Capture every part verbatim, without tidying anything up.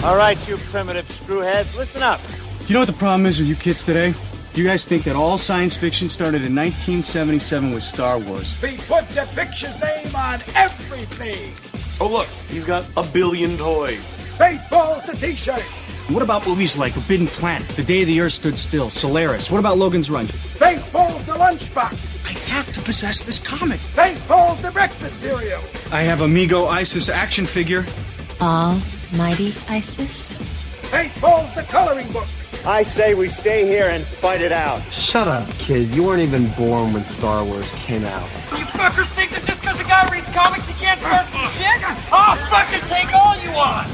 All right, you primitive screwheads, listen up. Do you know what the problem is with you kids today? You guys think that all science fiction started in nineteen seventy-seven with Star Wars. We put the picture's name on everything. Oh, look, he's got a billion toys. Baseball's the t-shirt. What about movies like Forbidden Planet, The Day the Earth Stood Still, Solaris? What about Logan's Run? Baseball's the lunchbox. I have to possess this comic. Baseball's the breakfast cereal. I have Amigo Isis action figure. Almighty Isis? Baseball's the coloring book. I say we stay here and fight it out. Shut up, kid. You weren't even born when Star Wars came out. You fuckers think that just because a guy reads comics he can't start some shit? I'll fucking take all you want!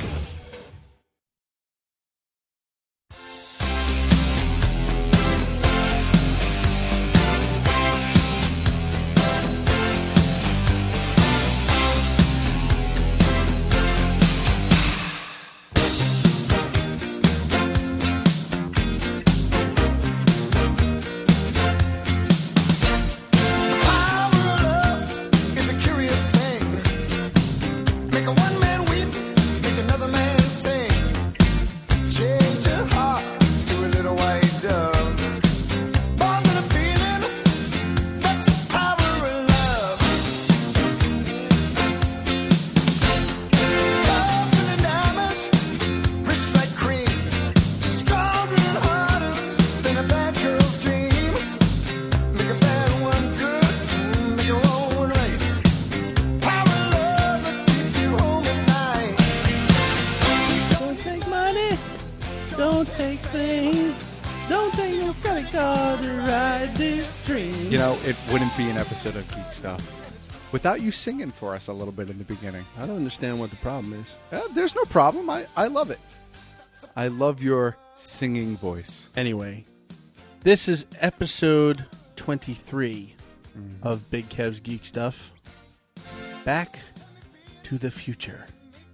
You know, it wouldn't be an episode of Geek Stuff without you singing for us a little bit in the beginning. I don't understand what the problem is. Uh, there's no problem. I, I love it. I love your singing voice. Anyway, this is episode twenty-three mm-hmm. of Big Kev's Geek Stuff. Back to the Future.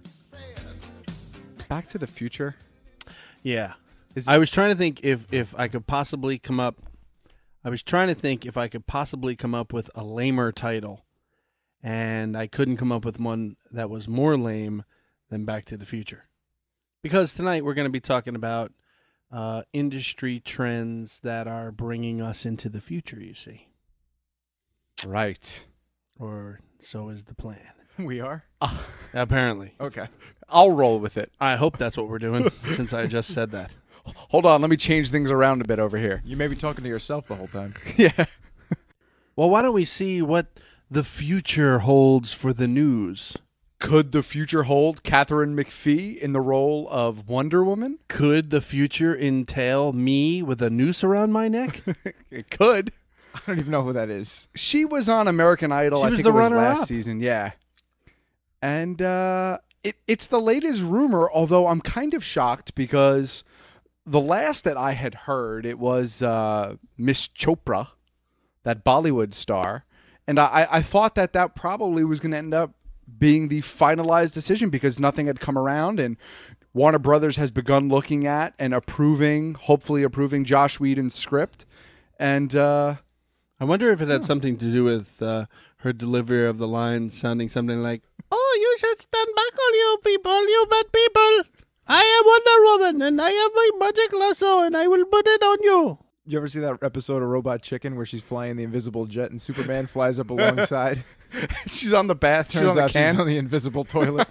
Back to the Future? Yeah. Is I was trying to think if, if I could possibly come up... I was trying to think if I could possibly come up with a lamer title, and I couldn't come up with one that was more lame than Back to the Future. Because tonight we're going to be talking about uh, industry trends that are bringing us into the future, you see. Right. Or so is the plan. We are? Uh, Apparently. Okay. I'll roll with it. I hope that's what we're doing, since I just said that. Hold on, let me change things around a bit over here. You may be talking to yourself the whole time. Yeah. Well, why don't we see what the future holds for the news? Could the future hold Catherine McPhee in the role of Wonder Woman? Could the future entail me with a noose around my neck? It could. I don't even know who that is. She was on American Idol. She I was think the it was runner-up. last season. Yeah. And uh, it, it's the latest rumor, although I'm kind of shocked because... The last that I had heard, it was uh, Miss Chopra, that Bollywood star. And I, I thought that that probably was going to end up being the finalized decision because nothing had come around. And Warner Brothers has begun looking at and approving, hopefully approving Joss Whedon's script. And uh, I wonder if it had yeah. something to do with uh, her delivery of the line sounding something like, "Oh, you should stand back, all you people, you bad people. I am Wonder Woman, and I have my magic lasso, and I will put it on you." You ever see that episode of Robot Chicken where she's flying the invisible jet and Superman flies up alongside? She's on the bath. Turns she's on the out can. She's on the invisible toilet.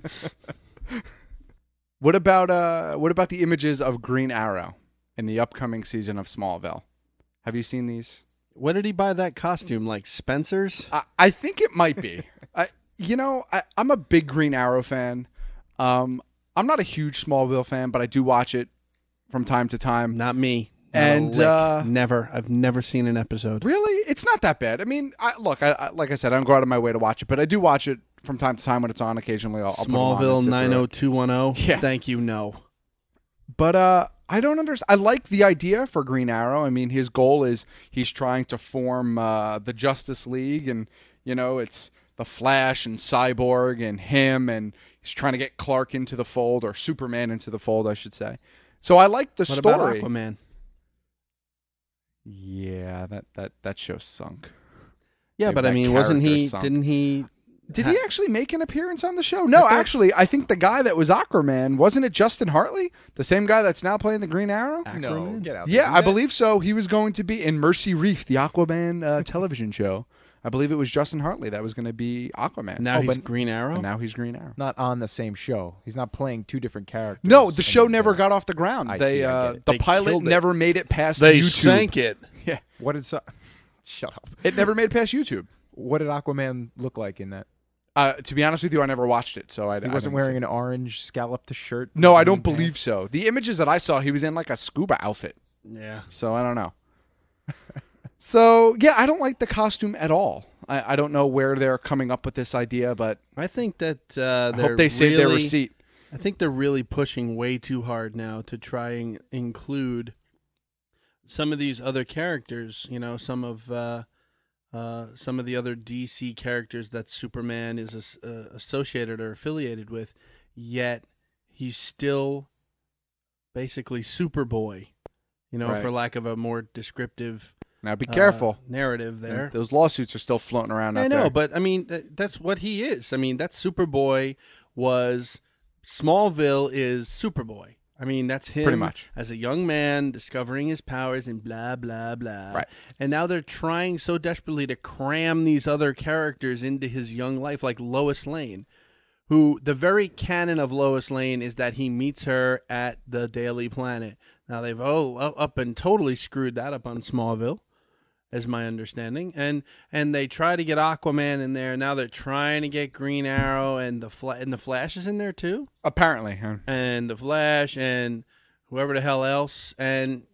What about uh? What about the images of Green Arrow in the upcoming season of Smallville? Have you seen these? Where did he buy that costume? Like Spencer's? I, I think it might be. I, you know, I, I'm a big Green Arrow fan. Um. I'm not a huge Smallville fan, but I do watch it from time to time. Not me. Not and uh, never. I've never seen an episode. Really? It's not that bad. I mean, I, look, I, I, like I said, I don't go out of my way to watch it, but I do watch it from time to time when it's on. Occasionally, I'll, I'll Smallville nine oh two one oh. Yeah. Thank you. No. But uh, I don't understand. I like the idea for Green Arrow. I mean, his goal is he's trying to form uh, the Justice League, and you know, it's the Flash and Cyborg and him and. He's trying to get Clark into the fold, or Superman into the fold, I should say. So I like the what story. What about Aquaman? Yeah, that, that, that show sunk. Yeah, Maybe but I mean, wasn't he? Sunk. Didn't he Did he actually make an appearance on the show? No, actually, I think the guy that was Aquaman, wasn't it Justin Hartley? The same guy that's now playing the Green Arrow? No, get out. Yeah, I believe so. He was going to be in Mercy Reef, the Aquaman uh, television show. I believe it was Justin Hartley that was going to be Aquaman. Now oh, he's but, Green Arrow? And now he's Green Arrow. Not on the same show. He's not playing two different characters. No, the show never got off the ground. I they see, I uh, get it. The They pilot killed it. never made it past They YouTube. sank it. Yeah. What did... So- Shut up. It never made it past YouTube. What did Aquaman look like in that? Uh, to be honest with you, I never watched it, so I He I wasn't didn't see. wearing an orange scalloped shirt? No, I green don't believe pants? so. The images that I saw, he was in like a scuba outfit. Yeah. So I don't know. So yeah, I don't like the costume at all. I, I don't know where they're coming up with this idea, but I think that uh, I they're hope they save their really- receipt. I think they're really pushing way too hard now to try and include some of these other characters. You know, some of uh, uh, some of the other D C characters that Superman is as, uh, associated or affiliated with. Yet he's still basically Superboy. You know, Right. for lack of a more descriptive. Now be uh, careful. narrative there. Those lawsuits are still floating around I out know, there. but I mean, th- that's what he is. I mean, that's Superboy was Smallville is Superboy. I mean, that's him Pretty much. as a young man discovering his powers and blah, blah, blah. Right. And now they're trying so desperately to cram these other characters into his young life, like Lois Lane, who the very canon of Lois Lane is that he meets her at the Daily Planet. Now, they've oh, up and totally screwed that up on Smallville, is my understanding, and and they try to get Aquaman in there. Now they're trying to get Green Arrow, and the Fla- and the Flash is in there too, Apparently. Huh? and the Flash, and whoever the hell else, and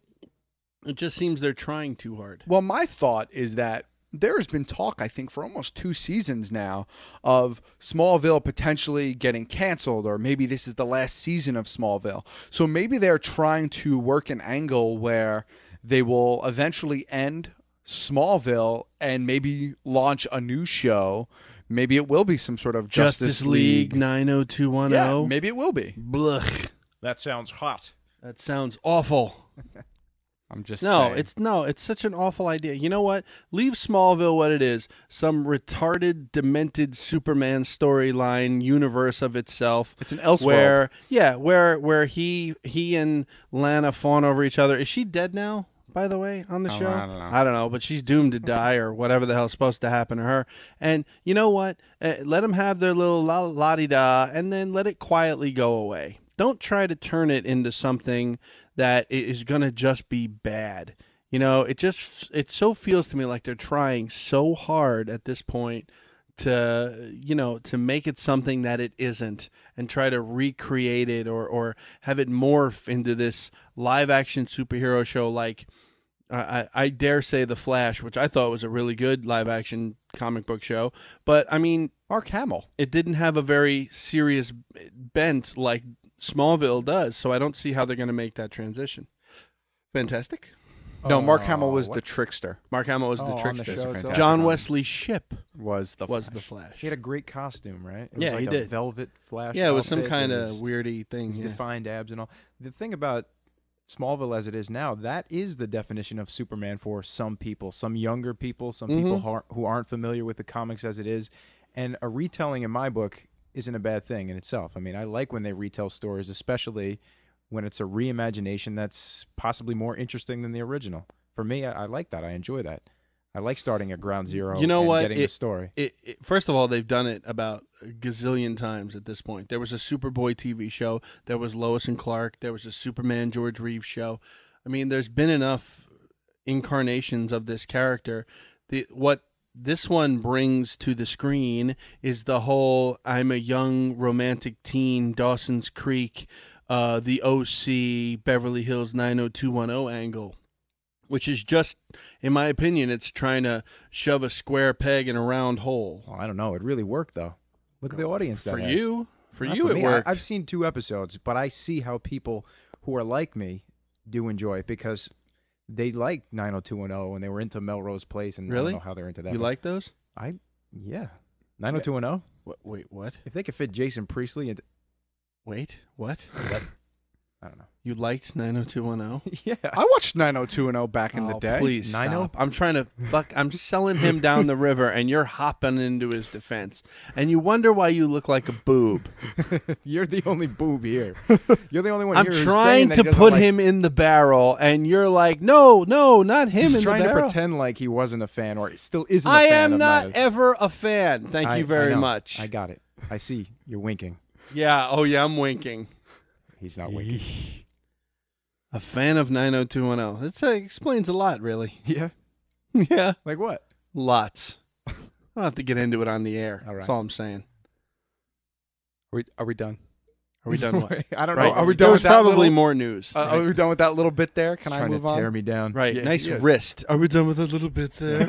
it just seems they're trying too hard. Well, my thought is that there has been talk, I think, for almost two seasons now of Smallville potentially getting canceled, or maybe this is the last season of Smallville. So maybe they're trying to work an angle where they will eventually end Smallville and maybe launch a new show. Maybe it will be some sort of Justice, Justice League League. nine oh two one Yeah, oh. maybe it will be. Blech. That sounds hot. That sounds awful. I'm just No, saying. it's no, it's such an awful idea. You know what? Leave Smallville what it is. Some retarded, demented Superman storyline universe of itself. It's an Elseworld. Where yeah, where where he he and Lana fawn over each other. Is she dead now, by the way, on the Oh, show? I don't know. I don't know, but she's doomed to die or whatever the hell's supposed to happen to her. And you know what? Uh, let them have their little la la di da, and then let it quietly go away. Don't try to turn it into something that is going to just be bad. You know, it just it so feels to me like they're trying so hard at this point to, you know, to make it something that it isn't and try to recreate it or or have it morph into this live action superhero show like I, I dare say The Flash, which I thought was a really good live action comic book show. But I mean, Mark Hamill. It didn't have a very serious bent like Smallville does, so I don't see how they're going to make that transition. Fantastic. No, Mark Hamill Oh, was what? the trickster. Mark Hamill was Oh, the on the trickster. show itself? John Wesley Shipp Was the was Flash. the Flash. He had a great costume, right? It was Yeah, like he a did. velvet Flash. Yeah, it was some outfit kind with of his- weirdy thing. his Yeah. defined abs and all. The thing about Smallville as it is now, that is the definition of Superman for some people, some younger people, some people Mhm. who aren't, who aren't familiar with the comics as it is. And a retelling, in my book, isn't a bad thing in itself. I mean, I like when they retell stories, especially when it's a reimagination that's possibly more interesting than the original. For me, I, I like that. I enjoy that. I like starting at ground zero You know and what? getting It- the story. It, it, first of all, they've done it about a gazillion times at this point. There was a Superboy T V show. There was Lois and Clark. There was a Superman George Reeves show. I mean, there's been enough incarnations of this character. The what this one brings to the screen is the whole I'm a young romantic teen, Dawson's Creek, uh, the O C, Beverly Hills nine oh two one oh angle. Which is just, in my opinion, it's trying to shove a square peg in a round hole. Well, I don't know. It really worked, though. Look at the audience that For has. you, for Not you, for it me. I- worked. I've seen two episodes, but I see how people who are like me do enjoy it because they like nine oh two one oh and they were into Melrose Place, and I Really? don't know how they're into that. You but like those? I yeah, nine oh two one oh. What, wait, what? If they could fit Jason Priestley into Wait, what? I don't know. You liked nine oh two one oh? Yeah. I watched nine oh two one oh back in Oh, the day. please nine oh? stop. I'm trying to fuck. I'm selling him down the river, and you're hopping into his defense. And you wonder why you look like a boob. You're the only boob here. You're the only one I'm here who's trying saying that to he doesn't put like- him in the barrel, and you're like, no, no, not him He's in trying the to barrel. pretend like he wasn't a fan or still isn't a I fan am of not nine oh two. ever a fan. Thank I- you I very know. much. I got it. I see. You're winking. Yeah. Oh, yeah. I'm winking. He's not winking. A fan of nine oh two one oh. That uh, explains a lot, really. Yeah. Yeah. Like what? Lots. I'll have to get into it on the air. All right. That's all I'm saying. Are we, are we done? Are we done? What? I don't know. Right. Are we There done was with that probably little- more news. Uh, Are we done with that little bit there? Can He's I trying move to on? tear me down. Right. Yeah, nice he is. wrist. Are we done with a little bit there?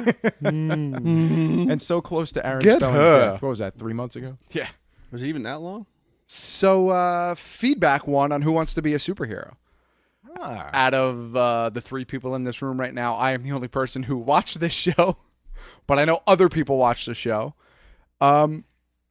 And so close to Aaron Get Spelling's her. death. What was that? Three months ago? Yeah. Was it even that long? So, uh, feedback one on Who Wants to Be a Superhero. Ah. Out of uh, the three people in this room right now, I am the only person who watched this show, but I know other people watch the show. Um,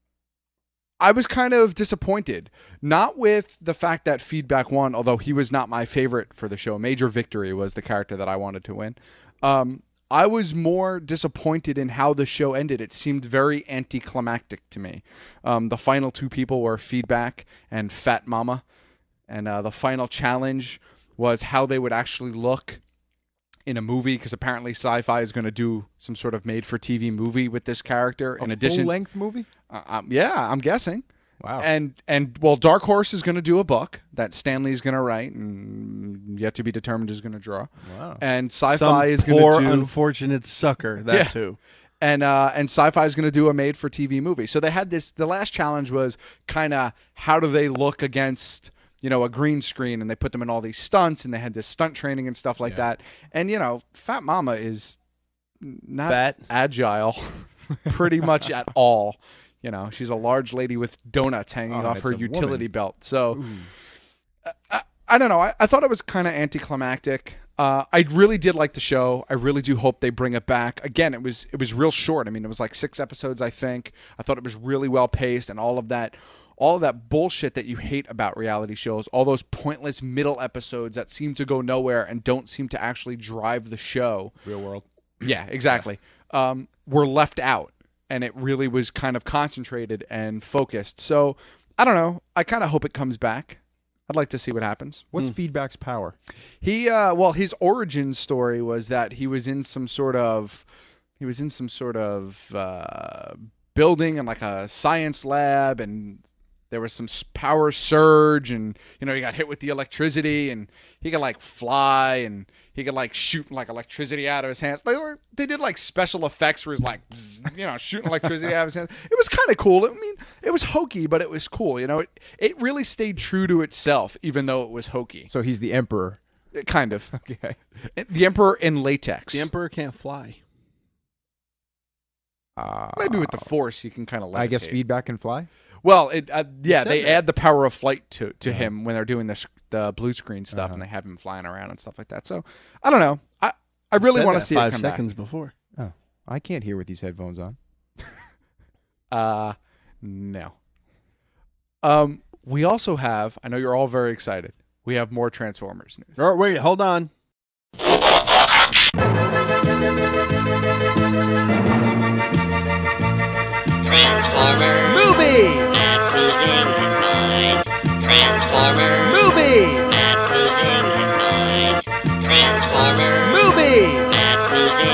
I was kind of disappointed, not with the fact that feedback won, although he was not my favorite for the show. Major Victory was the character that I wanted to win. Um, I was more disappointed in how the show ended. It seemed very anticlimactic to me. Um, the final two people were Feedback and Fat Mama, and uh, the final challenge was how they would actually look in a movie, because apparently Sci-Fi is going to do some sort of made-for-T V movie with this character. A in addition, full-length movie? Uh, um, yeah, I'm guessing. Wow. And and well, Dark Horse is going to do a book that Stanley's going to write, and yet to be determined is going to draw. Wow. And Sci-Fi Some is poor, going to do unfortunate sucker. That's Yeah. who. and uh, and Sci-Fi is going to do a made-for-T V movie. So they had this. The last challenge was kind of how do they look against, you know, a green screen, and they put them in all these stunts, and they had this stunt training and stuff like Yeah. that. And you know, Fat Mama is not Fat. agile, pretty much at all. You know, she's a large lady with donuts hanging Oh, off it's her a utility woman. belt. So I, I, I don't know. I, I thought it was kind of anticlimactic. Uh, I really did like the show. I really do hope they bring it back. Again, it was it was real short. I mean, it was like six episodes, I think. I thought it was really well paced, and all of that, all of that bullshit that you hate about reality shows, all those pointless middle episodes that seem to go nowhere and don't seem to actually drive the show. Real world. Yeah, exactly. Um, were left out, and it really was kind of concentrated and focused. So I don't know. I kind of hope it comes back. I'd like to see what happens. What's Feedback's power? He, uh, well, his origin story was that he was in some sort of, he was in some sort of uh, building in like a science lab, and there was some s- power surge, and you know he got hit with the electricity, and he could like fly, and he could like shoot like electricity out of his hands. They were, they did like special effects where he's like, bzz, you know, shooting electricity out of his hands. It was kind of cool. I mean, it was hokey, but it was cool. You know, it it really stayed true to itself, even though it was hokey. So he's the emperor. It kind of. Okay. The Emperor in latex. The Emperor can't fly. Uh, Maybe with the Force, you can kind of levitate. I guess Feedback can fly? Well, it, uh, yeah, said they that. add the power of flight to, to Uh-huh. him when they're doing this the blue screen stuff, Uh-huh. and they have him flying around and stuff like that. So I don't know. I I really Said want to that see five it come seconds before. Oh, I can't hear with these headphones on. back. Uh, no. Um, we also have. I know you're all very excited. We have more Transformers news. Oh, wait, hold on. Transformer. Movie. Matt's losing his mind. Transformer. Movie. Matt's losing his mind. Transformer. Movie. Matt's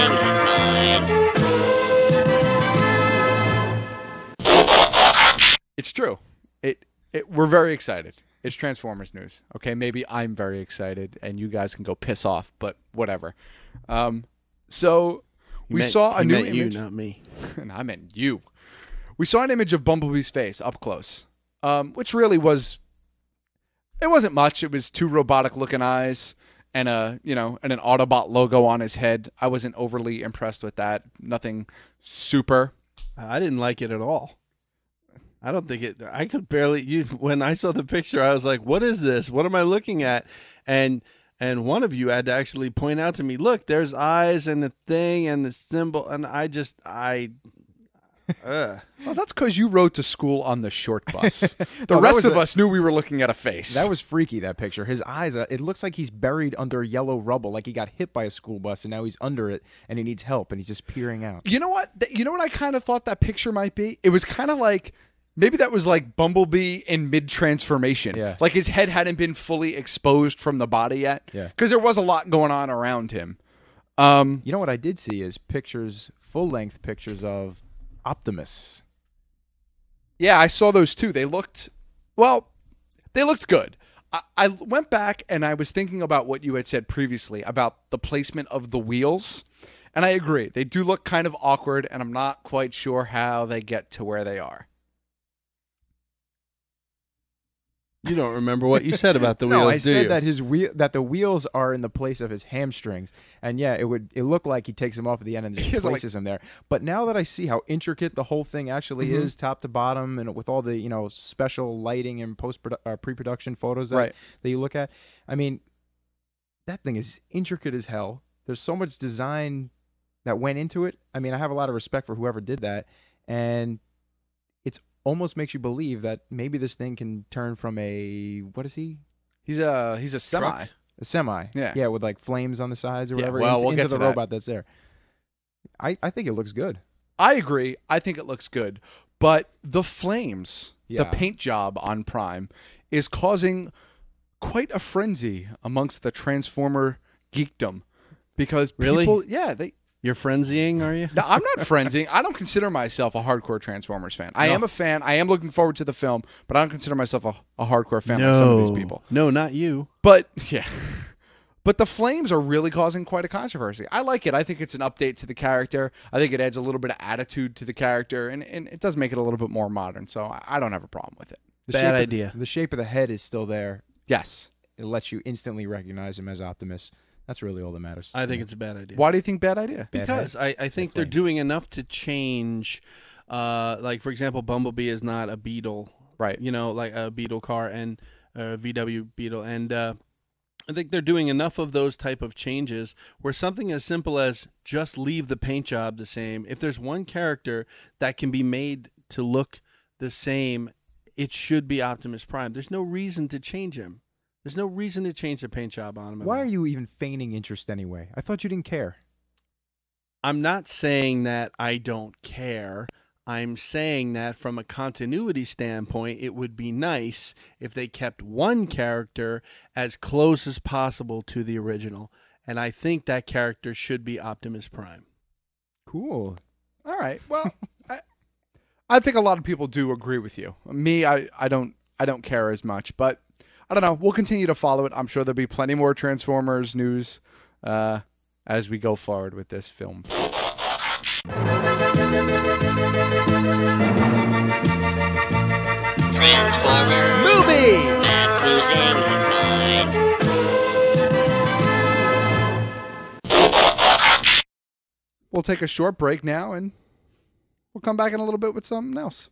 losing his mind. It's true. It, it we're very excited. It's Transformers news. Okay, maybe I'm very excited, and you guys can go piss off, but whatever. Um, so we Meant- saw a he new meant image. you, not me. And I meant you. We saw an image of Bumblebee's face up close, um, which really was. It wasn't much. It was two robotic-looking eyes and a you know and an Autobot logo on his head. I wasn't overly impressed with that. Nothing super. I didn't like it at all. I don't think it. I could barely use. When I saw the picture, I was like, "What is this? What am I looking at?" And and one of you had to actually point out to me, "Look, there's eyes and the thing and the symbol." And I just, I, Ugh. Well, that's because you rode to school on the short bus. The No, that rest was of a- us knew we were looking at a face. That was freaky, that picture. His eyes, uh, it looks like he's buried under yellow rubble, like he got hit by a school bus and now he's under it and he needs help and he's just peering out. You know what? Th- You know what I kind of thought that picture might be? It was kind of like maybe that was like Bumblebee in mid transformation. Yeah. Like his head hadn't been fully exposed from the body yet. Yeah. Because there was a lot going on around him. Um, You know what I did see is pictures, full-length pictures of Optimus. yeah, I saw those too. They looked, well, they looked good. I, I went back and I was thinking about what you had said previously about the placement of the wheels. And I agree. They do look kind of awkward, and I'm not quite sure how they get to where they are. You don't remember what you said about the no, wheels, I do said you? that his wheel, that the wheels are in the place of his hamstrings, and yeah, it would it looked like he takes them off at the end and He just has, like- places them there. But now that I see how intricate the whole thing actually Mhm. is, top to bottom, and with all the you know special lighting and post uh, pre-production photos that Right. that you look at, I mean, that thing is intricate as hell. There's so much design that went into it. I mean, I have a lot of respect for whoever did that, and it's almost makes you believe that maybe this thing can turn from a what is he? He's a he's a semi. A semi. Yeah. Yeah, with like flames on the sides or Yeah, whatever. well, into, we'll into get the to that. robot that's there. I, I think it looks good. I agree. I think it looks good. But the flames, Yeah. the paint job on Prime, is causing quite a frenzy amongst the Transformer geekdom. Because Really? people, yeah, they. You're frenzying, are you? No, I'm not frenzying. I don't consider myself a hardcore Transformers fan. I No. am a fan. I am looking forward to the film, but I don't consider myself a, a hardcore fan like some of these people. No, not you. But yeah. But the flames are really causing quite a controversy. I like it. I think it's an update to the character. I think it adds a little bit of attitude to the character, and, and it does make it a little bit more modern. So I, I don't have a problem with it. The Bad shape of- idea. the shape of the head is still there. Yes. It lets you instantly recognize him as Optimus. That's really all that matters. I think it's a bad idea. Why do you think bad idea? Bad Because head. I, I think they're doing enough to change. Uh, like for example, Bumblebee is not a Beetle, Right. You know, like a Beetle car and a V W Beetle, and uh, I think they're doing enough of those type of changes where something as simple as just leave the paint job the same. If there's one character that can be made to look the same, it should be Optimus Prime. There's no reason to change him. There's no reason to change the paint job on him. at Why all. are you even feigning interest anyway? I thought you didn't care. I'm not saying that I don't care. I'm saying that from a continuity standpoint, it would be nice if they kept one character as close as possible to the original. And I think that character should be Optimus Prime. Cool. All right. Well, I, I think a lot of people do agree with you. Me, I, I don't I don't care as much, but I don't know. We'll continue to follow it. I'm sure there'll be plenty more Transformers news uh, as we go forward with this film. Transformer. Movie! Matt's losing his mind. We'll take a short break now, and we'll come back in a little bit with something else.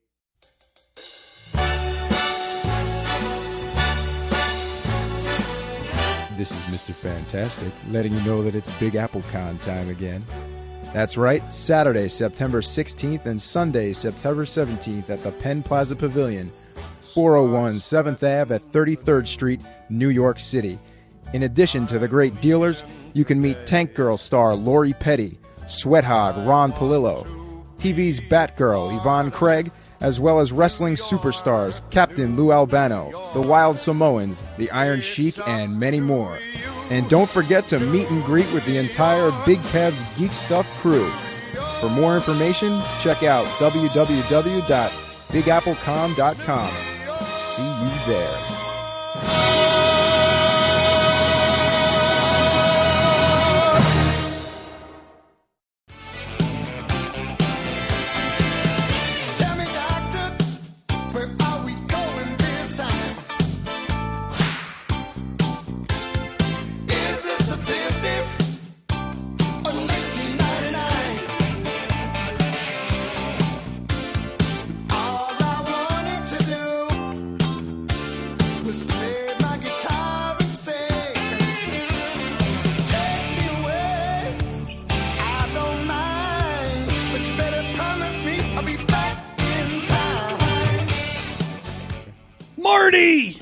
This is Mister Fantastic, letting you know that it's Big Apple Con time again. That's right, Saturday, September sixteenth and Sunday, September seventeenth at the Penn Plaza Pavilion, four oh one seventh Avenue at thirty-third Street, New York City. In addition to the great dealers, you can meet Tank Girl star Lori Petty, Sweat Hog Ron Palillo, T V's Batgirl Yvonne Craig, as well as wrestling superstars Captain Lou Albano, the Wild Samoans, the Iron Sheik, and many more. And don't forget to meet and greet with the entire Big Cavs Geek Stuff crew. For more information, check out w w w dot big apple com dot com. See you there. Tell me, doctor, where are we going this time? Is this the fifties or nineteen ninety-nine? All I wanted to do Marty!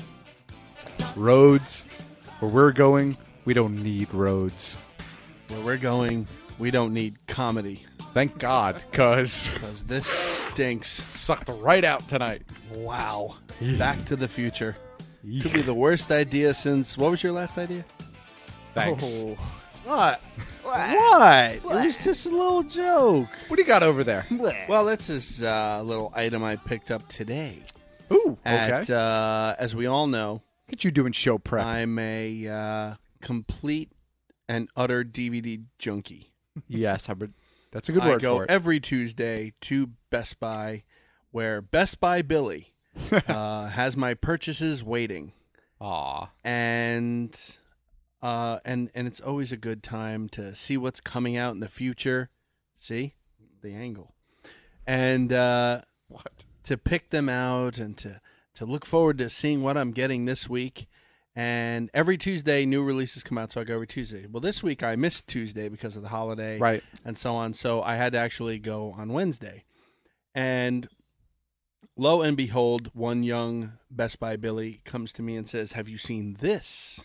Roads. Where we're going, we don't need roads. Where we're going, we don't need comedy. Thank God, because Because this stinks. Sucked right out tonight. Wow. Back to the Future. Could be the worst idea since... What was your last idea? Thanks. Oh. What? What? It was just a little joke. What do you got over there? Well, that's this uh, little item I picked up today. Ooh, At, okay. uh, as we all know... Look at you doing show prep. I'm a uh, complete and utter D V D junkie. Yes, I would, that's a good I word go for it. every Tuesday to Best Buy, where Best Buy Billy uh, has my purchases waiting. Aw. And uh, and and it's always a good time to see what's coming out in the future. See the angle, and uh, what to pick them out and to. to look forward to seeing what I'm getting this week. And every Tuesday, new releases come out, so I go every Tuesday. Well, this week I missed Tuesday because of the holiday Right. and so on, so I had to actually go on Wednesday. And lo and behold, one young Best Buy Billy comes to me and says, "Have you seen this?"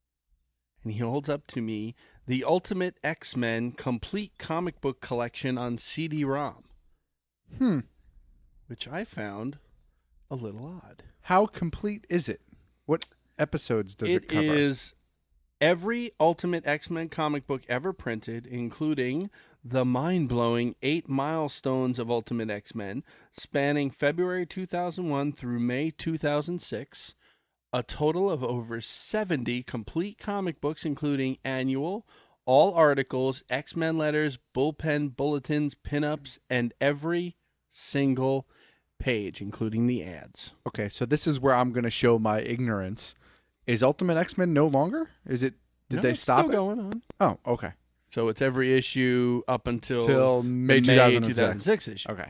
And he holds up to me the Ultimate X-Men Complete Comic Book Collection on C D ROM. Hmm. Which I found... a little odd. How complete is it? What episodes does it, It cover? is every Ultimate X-Men comic book ever printed, including the mind-blowing eight milestones of Ultimate X-Men, spanning February two thousand one through May two thousand six. A total of over seventy complete comic books, including annual, all articles, X-Men letters, bullpen bulletins, pinups, and every single page, including the ads. Okay, so this is where I'm going to show my ignorance. Is Ultimate X-Men no longer? Is it? Did No, they it's stop still it? going on. Oh, okay. So it's every issue up until Till the May two thousand six. two thousand six issue. Okay.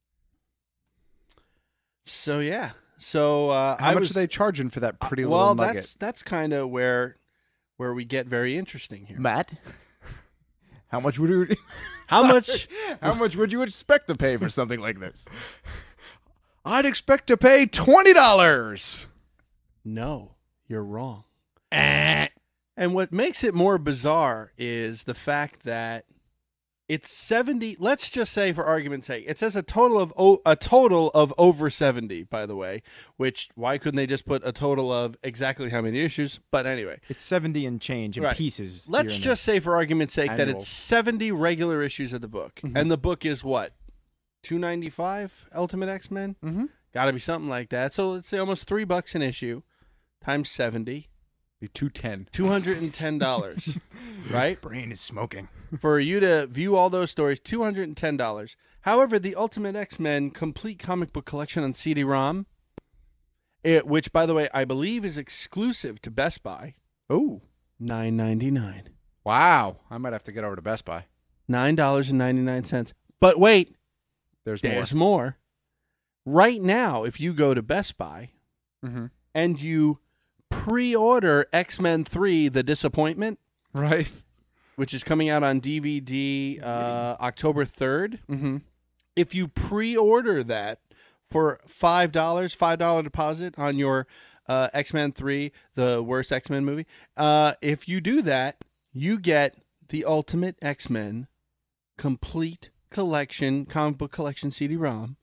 So yeah. So uh, How I much was, are they charging for that pretty uh, little well, nugget? that's that's kind of where where we get very interesting here. Matt, how much would you? How much? How much would you expect to pay for something like this? I'd expect to pay twenty dollars. No, you're wrong. And what makes it more bizarre is the fact that it's seventy. Let's just say, for argument's sake, it says a total of o- a total of over seventy. By the way, which why couldn't they just put a total of exactly how many issues? But anyway, It's seventy and change in Right. pieces. let's here and just say, for argument's sake, that Annual. it's seventy regular issues of the book, and the book is what two ninety five Ultimate X Men. Mm-hmm. Got to be something like that. So let's say almost three bucks an issue, times seventy. Be two ten. Two hundred and ten dollars, right? there. Brain is smoking. For you to view all those stories, two hundred and ten dollars. However, the Ultimate X-Men Complete Comic Book Collection on C D ROM, it, which by the way I believe is exclusive to Best Buy, Oh, nine ninety nine, wow! I might have to get over to Best Buy. nine dollars and ninety nine cents. But wait, There's, there's more. Right now, if you go to Best Buy more. Mm-hmm. and you pre-order X-Men three: The Disappointment, Right. which is coming out on D V D uh, October third. Mm-hmm. If you pre-order that for five dollars, five dollar deposit on your uh, X-Men three, the worst X-Men movie, uh, if you do that, you get the Ultimate X-Men Complete Collection, comic book collection C D ROM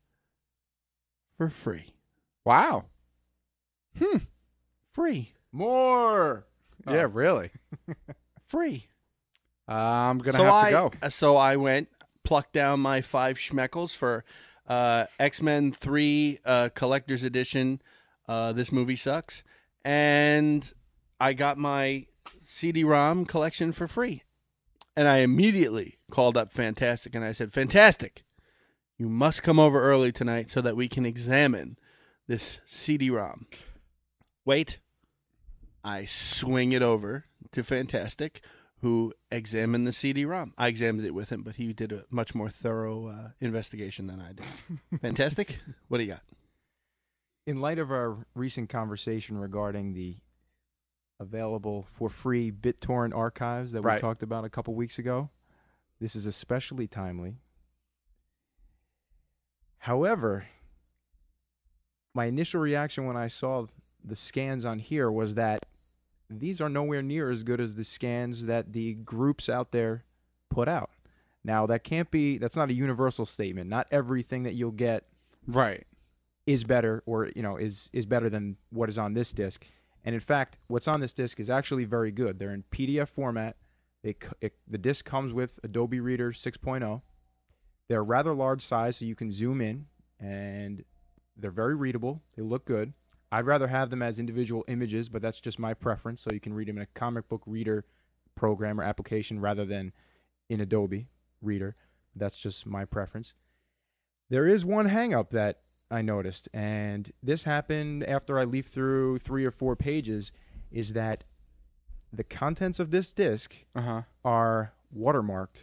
for free. Wow. Hmm. Free. More. Yeah, really. Free. Uh, I'm gonna so have I, to go. uh, So I went, plucked down my five schmeckles for uh, X-Men three uh, Collector's Edition. Uh, this movie sucks. And I got my C D ROM collection for free. And I immediately called up Fantastic and I said, Fantastic, you must come over early tonight so that we can examine this C D ROM. Wait. I swing it over to Fantastic, who examined the C D ROM. I examined it with him, but he did a much more thorough uh, investigation than I did. Fantastic. What do you got? In light of our recent conversation regarding the available for free BitTorrent archives that we Right. talked about a couple weeks ago, this is especially timely. However, my initial reaction when I saw the scans on here was that these are nowhere near as good as the scans that the groups out there put out. Now, that can't be, that's not a universal statement. Not everything that you'll get right is better or, you know, is is better than what is on this disc. And in fact, what's on this disc is actually very good. They're in P D F format. They, it, the disc comes with Adobe Reader six point oh. They're rather large size, so you can zoom in, and they're very readable. They look good. I'd rather have them as individual images, but that's just my preference, so you can read them in a comic book reader program or application rather than in Adobe Reader. That's just my preference. There is one hang-up that I noticed, and this happened after I leafed through three or four pages, is that the contents of this disc uh-huh. are watermarked.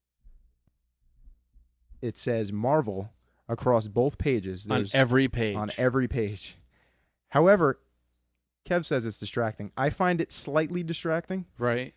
It says Marvel across both pages. On There's- every page. On every page. However, Kev says it's distracting. I find it slightly distracting. Right.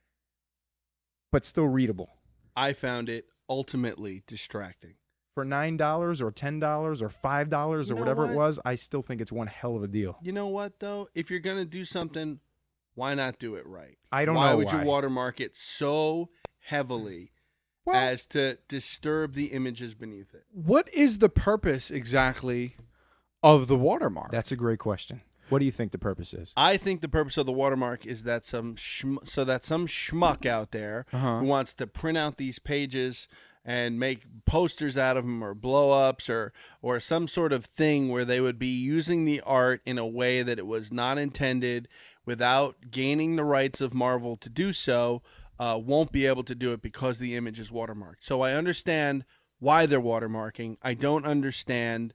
But still readable. I found it ultimately distracting. For nine dollars or ten dollars or five dollars You or know whatever what? it was, I still think it's one hell of a deal. You know what, though? If you're going to do something, why not do it right? I don't why know would why. you watermark it so heavily Well- as to disturb the images beneath it? What is the purpose exactly of the watermark? That's a great question. What do you think the purpose is? I think the purpose of the watermark is that some schm- so that some schmuck out there Uh-huh. who wants to print out these pages and make posters out of them or blow-ups or or some sort of thing where they would be using the art in a way that it was not intended without gaining the rights of Marvel to do so, uh, won't be able to do it because the image is watermarked. So I understand why they're watermarking. I don't understand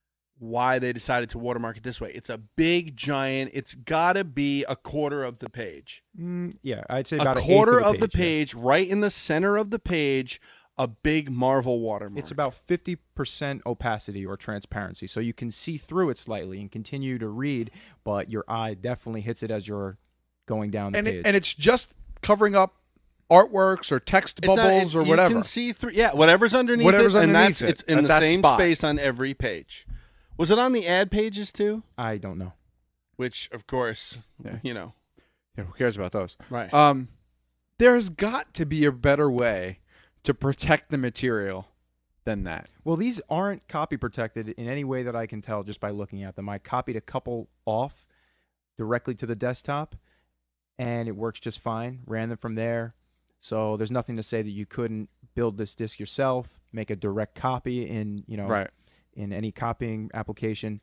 why they decided to watermark it this way. It's a big, giant, it's got to be a quarter of the page. Mm, yeah, I'd say A about an eighth quarter of the page, page, right in the center of the page, a big Marvel watermark. It's about fifty percent opacity or transparency, so you can see through it slightly and continue to read, but your eye definitely hits it as you're going down the and page. it, and it's just covering up artworks or text It's not- bubbles it- or whatever. You can see through, yeah, whatever's underneath Whatever's it, and underneath that's it, it's in at the that same spot. space on every page. Was it on the ad pages too? I don't know. Which, of course, Yeah. you know, Yeah, who cares about those? Right. Um, there's got to be a better way to protect the material than that. Well, these aren't copy protected in any way that I can tell just by looking at them. I copied a couple off directly to the desktop, and it works just fine. Ran them from there. So there's nothing to say that you couldn't build this disk yourself, make a direct copy in, you know, Right. in any copying application.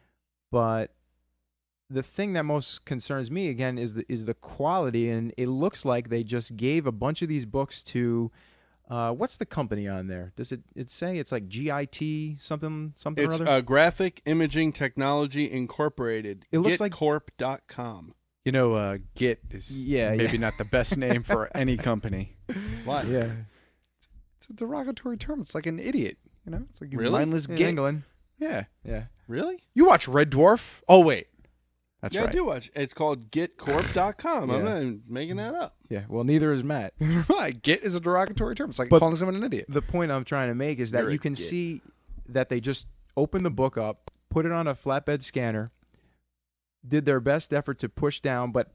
But the thing that most concerns me again is the is the quality, and it looks like they just gave a bunch of these books to uh, what's the company on there? Does it it say it's like G I T something something it's or other? uh, Graphic Imaging Technology Incorporated. It looks like- Gitcorp dot com. You know, uh, Git is Yeah, maybe yeah. not the best name for any company. Why? Yeah, It's a derogatory term. It's like an idiot. You know, it's like you Really? mindless in Git. England. Yeah. Yeah, Really? You watch Red Dwarf? Oh wait, that's yeah, right. I do watch. It's called Gitcorp dot com. I'm Yeah. not even making that up. yeah. Well, neither is Matt. Right. Git is a derogatory term. It's like But- calling someone an idiot. The point I'm trying to make is that You're a you can git. see that they just opened the book up, put it on a flatbed scanner, did their best effort to push down, but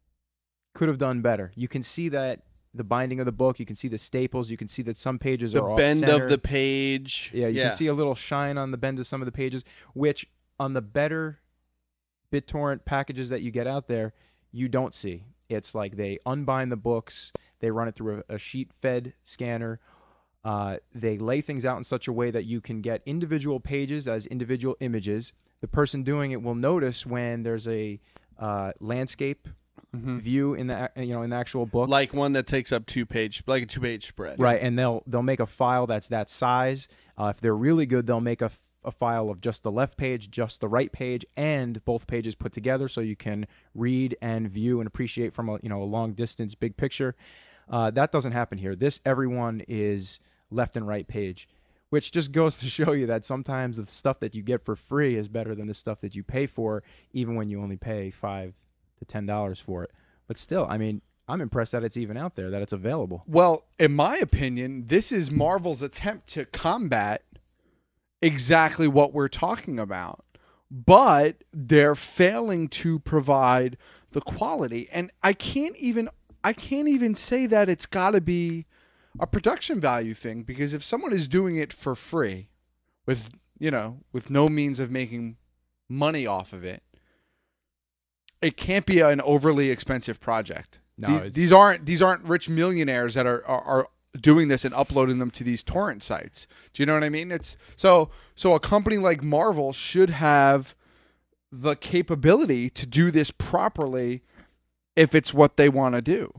could have done better. You can see that the binding of the book, you can see the staples, you can see that some pages The are bend off-center. of the page. Yeah, you yeah. can see a little shine on the bend of some of the pages, which on the better BitTorrent packages that you get out there, you don't see. It's like they unbind the books, they run it through a, a sheet-fed scanner. Uh, they lay things out in such a way that you can get individual pages as individual images. The person doing it will notice when there's a uh, landscape view in the a- you know in the actual book, like one that takes up two page, like a two page spread. right? And they'll they'll make a file that's that size. Uh, if they're really good, they'll make a, f- a file of just the left page, just the right page, and both pages put together, so you can read and view and appreciate from a you know a long distance, big picture. Uh, that doesn't happen here. This everyone is left and right page, which just goes to show you that sometimes the stuff that you get for free is better than the stuff that you pay for, even when you only pay five to ten dollars for it. But still, I mean, I'm impressed that it's even out there, that it's available. Well, in my opinion, this is Marvel's attempt to combat exactly what we're talking about, but they're failing to provide the quality. And I can't even I can't even say that it's got to be a production value thing, because if someone is doing it for free with, you know, with no means of making money off of it, it can't be an overly expensive project. No, these, it's- these aren't these aren't rich millionaires that are, are are doing this and uploading them to these torrent sites. Do you know what I mean? It's so so a company like Marvel should have the capability to do this properly if it's what they want to do.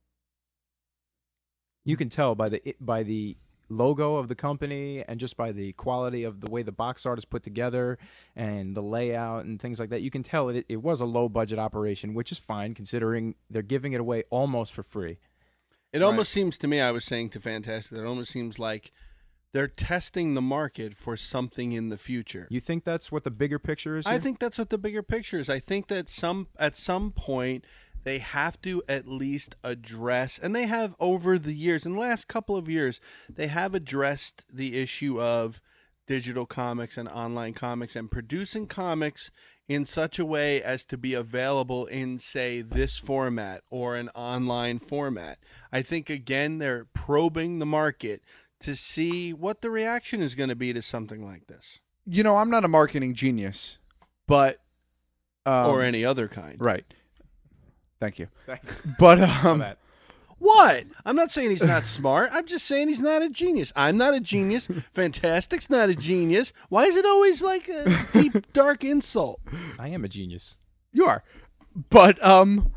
You can tell by the by the logo of the company and just by the quality of the way the box art is put together and the layout and things like that. You can tell it it was a low budget operation, which is fine considering they're giving it away almost for free. It almost seems to me, I was saying to Fantastic, it almost seems like they're testing the market for something in the future. You think that's what the bigger picture is? I here? think that's what the bigger picture is. I think that some at some point they have to at least address, and they have over the years, in the last couple of years, they have addressed the issue of digital comics and online comics and producing comics in such a way as to be available in, say, this format or an online format. I think, again, they're probing the market to see what the reaction is going to be to something like this. You know, I'm not a marketing genius, but um, or any other kind. Right. Thank you. Thanks. But um, What? I'm not saying he's not smart. I'm just saying he's not a genius. I'm not a genius. Fantastic's not a genius. Why is it always like a deep, dark insult? I am a genius. You are. But um,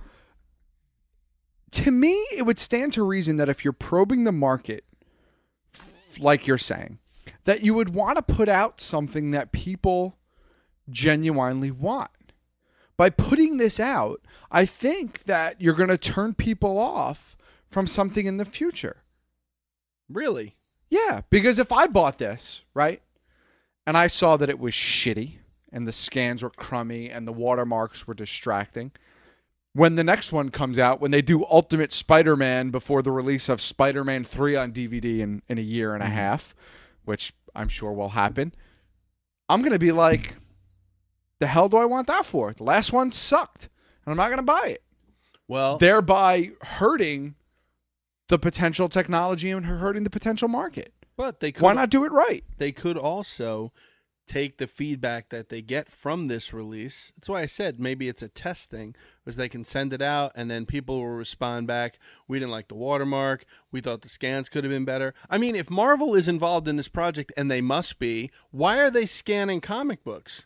to me, it would stand to reason that if you're probing the market, f- like you're saying, that you would want to put out something that people genuinely want. By putting this out, I think that you're going to turn people off from something in the future. Really? Yeah, because if I bought this, right, and I saw that it was shitty and the scans were crummy and the watermarks were distracting, when the next one comes out, when they do Ultimate Spider-Man before the release of Spider-Man three on D V D in, in a year and a half, which I'm sure will happen, I'm going to be like, the hell do I want that for? The last one sucked, and I'm not going to buy it. Well, thereby hurting the potential technology and hurting the potential market. But they could, why not do it right? They could also take the feedback that they get from this release. That's why I said maybe it's a test thing, because they can send it out and then people will respond back. We didn't like the watermark. We thought the scans could have been better. I mean, if Marvel is involved in this project, and they must be, why are they scanning comic books?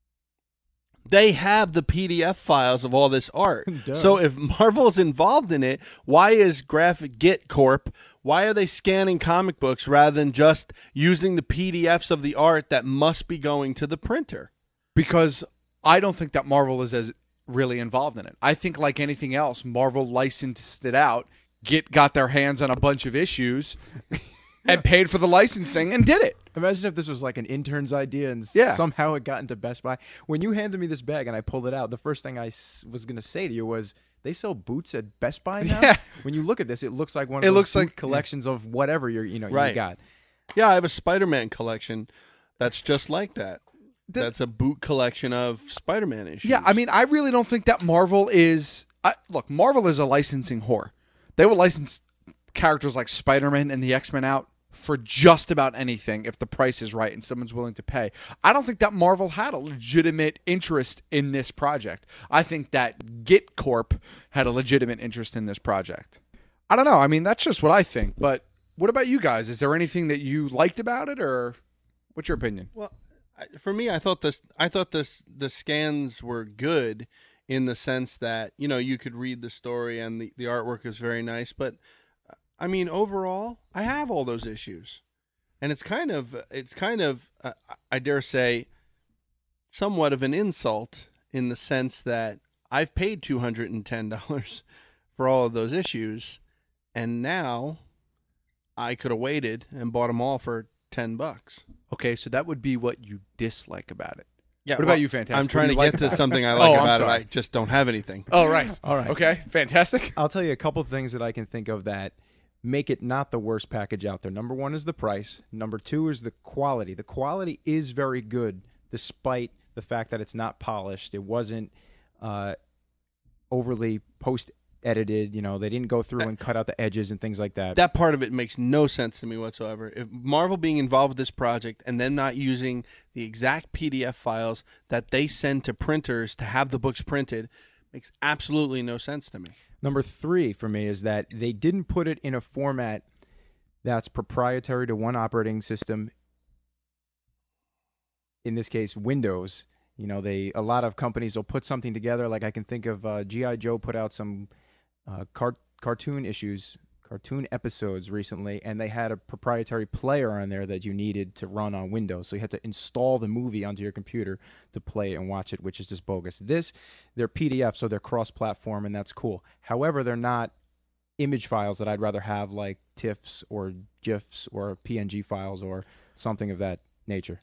They have the P D F files of all this art. So if Marvel's involved in it, why is Graphic Git Corp, why are they scanning comic books rather than just using the P D Fs of the art that must be going to the printer? Because I don't think that Marvel is as really involved in it. I think like anything else, Marvel licensed it out, Git got their hands on a bunch of issues and paid for the licensing and did it. Imagine if this was like an intern's idea and s- Yeah. somehow it got into Best Buy. When you handed me this bag and I pulled it out, the first thing I s- was going to say to you was, they sell boots at Best Buy now? Yeah. When you look at this, it looks like one of It those looks boot like- collections of whatever you're, you know, you Right. got. Yeah, I have a Spider-Man collection that's just like that. That's a boot collection of Spider-Man issues. Yeah, I mean, I really don't think that Marvel is... I, look, Marvel is a licensing whore. They will license characters like Spider-Man and the X-Men out for just about anything if the price is right and someone's willing to pay. I don't think that Marvel had a legitimate interest in this project. I think that Git Corp had a legitimate interest in this project. I don't know. I mean, that's just what I think. But what about you guys? Is there anything that you liked about it, or what's your opinion? Well, I- for me, I thought this. I thought this. The scans were good in the sense that, you know, you could read the story and the, the artwork is very nice. But I mean, overall, I have all those issues, and it's kind of it's kind of uh, I dare say somewhat of an insult in the sense that I've paid two hundred and ten dollars for all of those issues, and now I could have waited and bought them all for ten bucks. Okay, so that would be what you dislike about it. Yeah, What well, about you, Fantastic? I'm What trying do to you get like to about it? something I Oh, like I'm about it. sorry. I just don't have anything. Oh, right. All right. Okay, fantastic. I'll tell you a couple things that I can think of that make it not the worst package out there. Number one is the price. Number two is the quality. The quality is very good despite the fact that it's not polished. It wasn't uh, overly post edited. You know, they didn't go through and cut out the edges and things like that. That part of it makes no sense to me whatsoever. If Marvel being involved with this project and then not using the exact P D F files that they send to printers to have the books printed makes absolutely no sense to me. Number three for me is that they didn't put it in a format that's proprietary to one operating system. In this case, Windows. You know, they a lot of companies will put something together. Like I can think of uh, G I. Joe put out some uh, car- cartoon issues, cartoon episodes recently, and they had a proprietary player on there that you needed to run on Windows. So you had to install the movie onto your computer to play it and watch it, which is just bogus. This, they're P D F, so they're cross-platform, and that's cool. However, they're not image files that I'd rather have like TIFFs or GIFs or P N G files or something of that nature.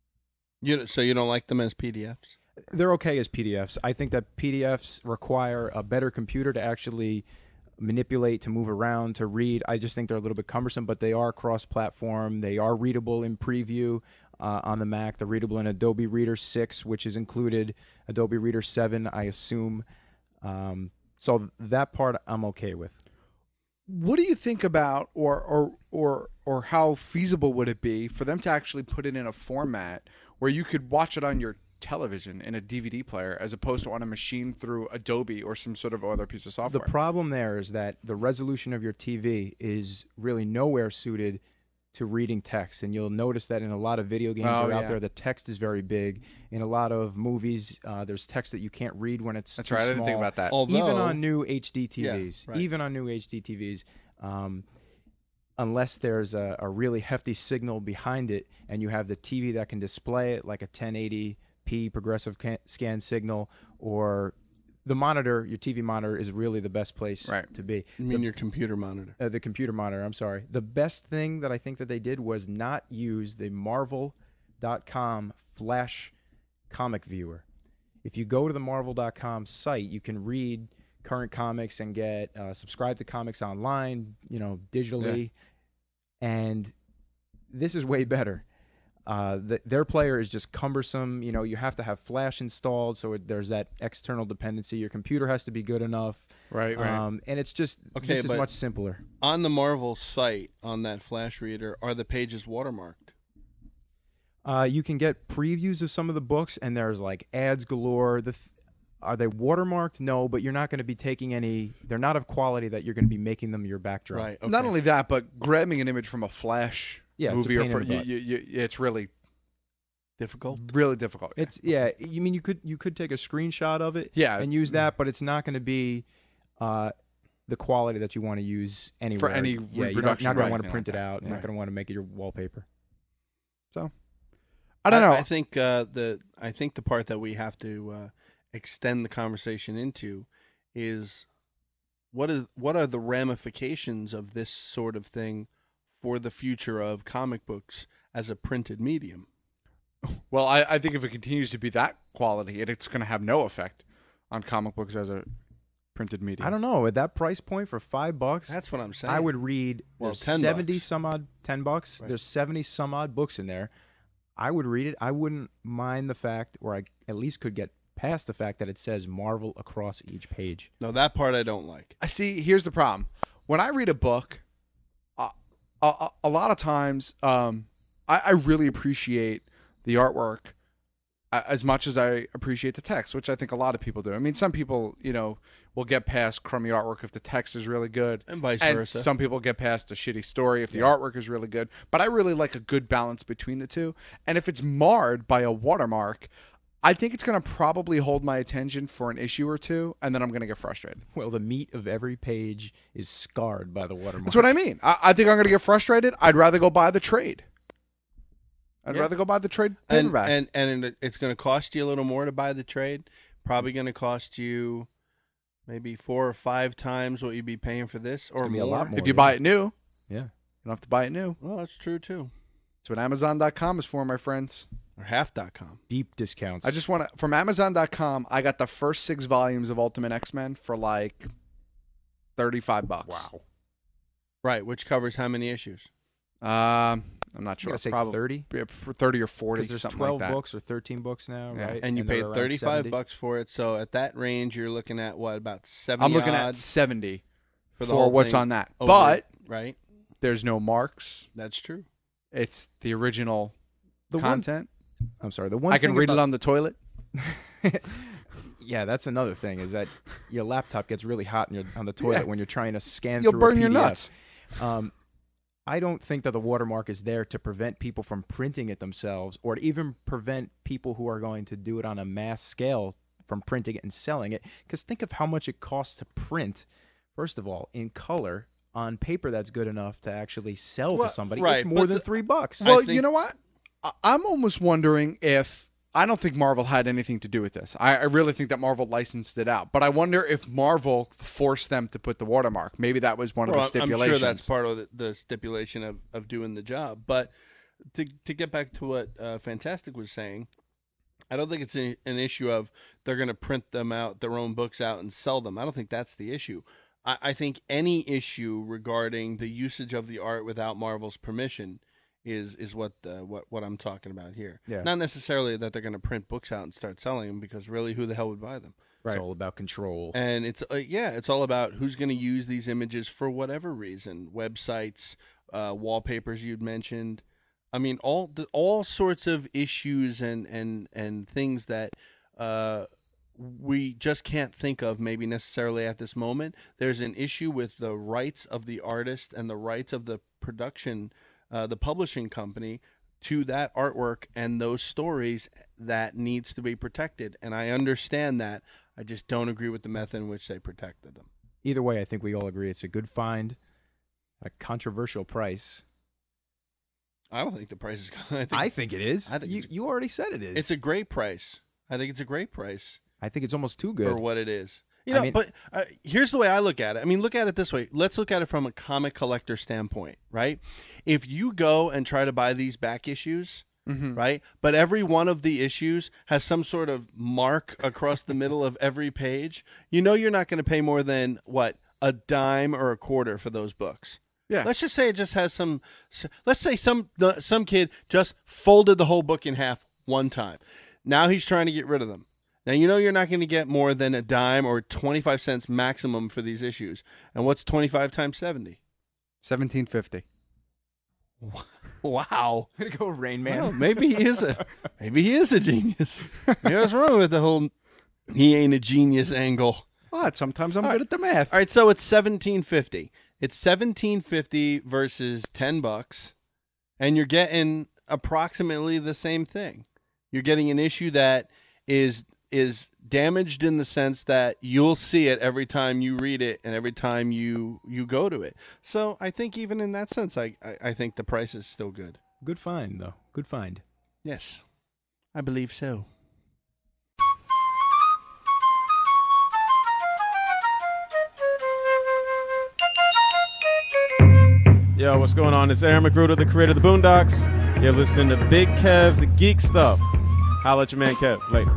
You so you don't like them as P D Fs? They're okay as P D Fs. I think that P D Fs require a better computer to actually manipulate, to move around, to read. I just think they're a little bit cumbersome, but they are cross-platform. They are readable in preview uh, on the Mac. They're readable in Adobe Reader six, which is included. Adobe Reader seven, I assume. Um, so that part I'm okay with. What do you think about, or or or or how feasible would it be for them to actually put it in a format where you could watch it on your television in a D V D player as opposed to on a machine through Adobe or some sort of other piece of software? The problem there is that the resolution of your T V is really nowhere suited to reading text, and you'll notice that in a lot of video games Oh, that are out yeah. there, the text is very big. In a lot of movies, uh, there's text that you can't read when it's That's too right. I didn't think small. about that. Although, Even on new H D T Vs, Yeah, right. even on new H D T Vs, um, unless there's a, a really hefty signal behind it, and you have the T V that can display it like a ten eighty p progressive can- scan signal, or the monitor, your T V monitor is really the best place Right. to be. I mean your computer monitor. Uh, the computer monitor, I'm sorry. The best thing that I think that they did was not use the Marvel dot com Flash comic viewer. If you go to the Marvel dot com site, you can read current comics and get uh, subscribe to comics online, you know, digitally. And this is way better. Uh, the, their player is just cumbersome. You know, you have to have Flash installed, so it, there's that external dependency. Your computer has to be good enough. Right, right. Um, and it's just, Okay, this is but- much simpler. On the Marvel site, on that Flash reader, are the pages watermarked? Uh, you can get previews of some of the books, and there's like ads galore. The th- are they watermarked? No, but you're not going to be taking any. They're not of quality that you're going to be making them your backdrop. Right. Okay. Not only that, but grabbing an image from a Flash Yeah, it's a movie or pain for in the you, butt. you, you, it's really difficult. really difficult. It's yeah. You mean you could you could take a screenshot of it, Yeah. and use that, but it's not going to be uh, the quality that you want to use anywhere. any yeah, you're not, reproduction not going or to want to anything print like it that. out. You're Yeah. not going to want to make it your wallpaper. So I don't know. I, think uh, the I think the part that we have to uh, extend the conversation into is what is what are the ramifications of this sort of thing for the future of comic books as a printed medium? Well, I, I think if it continues to be that quality, it, it's going to have no effect on comic books as a printed medium. I don't know. At that price point for five bucks, That's what I'm saying. I would read. Well, There's ten seventy bucks. some odd, ten bucks. Right. There's seventy some odd books in there. I would read it. I wouldn't mind the fact, or I at least could get past the fact that it says Marvel across each page. No, that part I don't like. I see. Here's the problem. When I read a book, uh, a, a lot of times, um, I, I really appreciate the artwork uh, as much as I appreciate the text, which I think a lot of people do. I mean, some people, you know, will get past crummy artwork if the text is really good, And vice and versa. some people get past a shitty story if the artwork is really good. But I really like a good balance between the two. And if it's marred by a watermark, I think it's going to probably hold my attention for an issue or two, and then I'm going to get frustrated. Well, the meat of every page is scarred by the watermark. That's what I mean. I, I think I'm going to get frustrated. I'd rather go buy the trade. I'd Yeah. rather go buy the trade And paperback. and and it- it's going to cost you a little more to buy the trade. Probably going to cost you maybe four or five times what you'd be paying for this, or gonna be a more. lot more. if you yeah. buy it new, you Yeah. don't have to buy it new. Well, that's true too. That's what Amazon dot com is for, my friends. Or half dot com. Deep discounts. I just want to, from Amazon dot com, I got the first six volumes of Ultimate X-Men for like thirty-five bucks. Wow. Right, which covers how many issues? Um, I'm not I'm sure. gonna say Probably thirty. yeah, for thirty or forty, Because there's something twelve like that. books or thirteen books now, Yeah. right? And you they're paid around thirty-five seventy. bucks for it. So at that range, you're looking at what, about seventy I'm looking odd at seventy for, for, the whole what's thing on that. over- But right, there's no marks. that's true. It's the original The one- content. I'm sorry. The one I can thing read about- it on the toilet. Yeah, that's another thing is that your laptop gets really hot in your, on the toilet Yeah. when you're trying to scan You'll through burn a your P D F. nuts. Um, I don't think that the watermark is there to prevent people from printing it themselves or to even prevent people who are going to do it on a mass scale from printing it and selling it. Because think of how much it costs to print, first of all, in color on paper that's good enough to actually sell Well, to somebody. right, It's more but than the- three bucks. Well, think- you know what? I- I'm almost wondering if I don't think Marvel had anything to do with this. I, I really think that Marvel licensed it out. But I wonder if Marvel forced them to put the watermark. Maybe that was one Well, of the I'm stipulations. sure that's part of the, the stipulation of, of doing the job. But to to get back to what uh, Fantastic was saying, I don't think it's a, an issue of they're going to print them out, their own books out, and sell them. I don't think that's the issue. I, I think any issue regarding the usage of the art without Marvel's permission is is what uh, what what I'm talking about here. Yeah. Not necessarily that they're going to print books out and start selling them, because really, who the hell would buy them? It's all about control. And it's uh, yeah, it's all about who's going to use these images for whatever reason. Websites, uh, wallpapers you'd mentioned. I mean, all the, all sorts of issues and and and things that uh, we just can't think of maybe necessarily at this moment. There's an issue with the rights of the artist and the rights of the production, uh, the publishing company to that artwork and those stories that needs to be protected. And I understand that. I just don't agree with the method in which they protected them. Either way, I think we all agree it's a good find, a controversial price. I don't think the price is. I think, I it's- think it is. I think you, it's- you already said it is. it's a great price. I think it's a great price I think it's almost too good. for what it is. You I know, mean- but uh, here's the way I look at it. I mean, look at it this way. Let's look at it from a comic collector standpoint, right? If you go and try to buy these back issues, right? But every one of the issues has some sort of mark across the middle of every page, you know you're not going to pay more than, what, a dime or a quarter for those books. Yeah. Let's just say it just has some, let's say some the, some kid just folded the whole book in half one time. Now he's trying to get rid of them. Now, you know you're not going to get more than a dime or twenty-five cents maximum for these issues. And what's twenty-five times seventy? seventeen fifty. Wow. Way to go, Rain Man. Well, maybe he is a maybe he is a genius. Maybe what's wrong with the whole he ain't a genius angle. What? Sometimes I'm All good right. at the math. All right, so it's seventeen fifty. It's seventeen fifty versus ten bucks, and you're getting approximately the same thing. You're getting an issue that is is damaged in the sense that you'll see it every time you read it and every time you you go to it. So I think even in that sense, I I, I think the price is still good. Good find, though. Good find. Yes, I believe so. Yo, what's going on? It's Aaron McGruder, the creator of the Boondocks. You're listening to Big Kev's Geek Stuff. Holla at your man Kev. Later.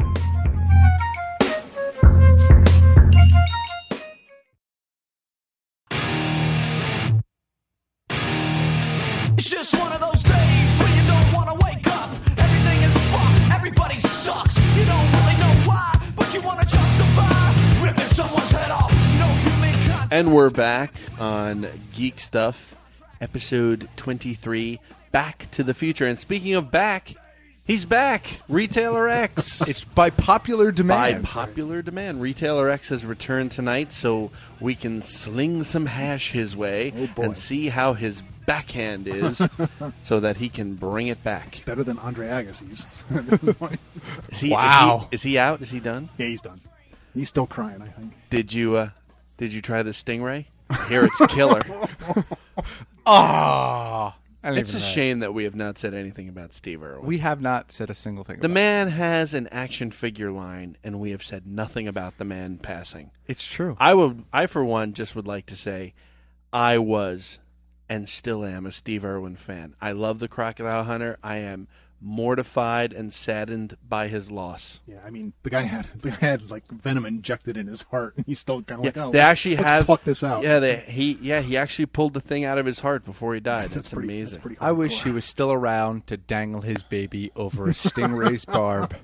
It's just one of those days where you don't want to wake up. Everything is fucked, everybody sucks. You don't really know why, but you want to justify ripping someone's head off. No human con- And we're back on Geek Stuff, episode twenty-three, Back to the Future. And speaking of back, he's back. Retailer X. It's by popular By demand. popular demand. Retailer X has returned tonight, so we can sling some hash his way and see how his backhand is so that he can bring it back. Better than Andre Agassi's. Is he, Wow. Is he, is he out? Is he done? Yeah, he's done. He's still crying, I think. Did you uh, did you try the Stingray? Here it's killer. Ah, I didn't It's a even know. shame that we have not said anything about Steve Irwin. We have not said a single thing. The about man has an action figure line, and we have said nothing about the man passing. it. It's true. I would, I for one, just would like to say, I was, and still am, a Steve Irwin fan. I love the Crocodile Hunter. I am mortified and saddened by his loss. Yeah, I mean, the guy had the guy had like venom injected in his heart, and he's still kind of Yeah, like, oh, they actually let's have pluck this out. Yeah, they, he yeah he actually pulled the thing out of his heart before he died. That's That's, pretty- amazing. that's pretty I wish he was still around to dangle his baby over a stingray's barb.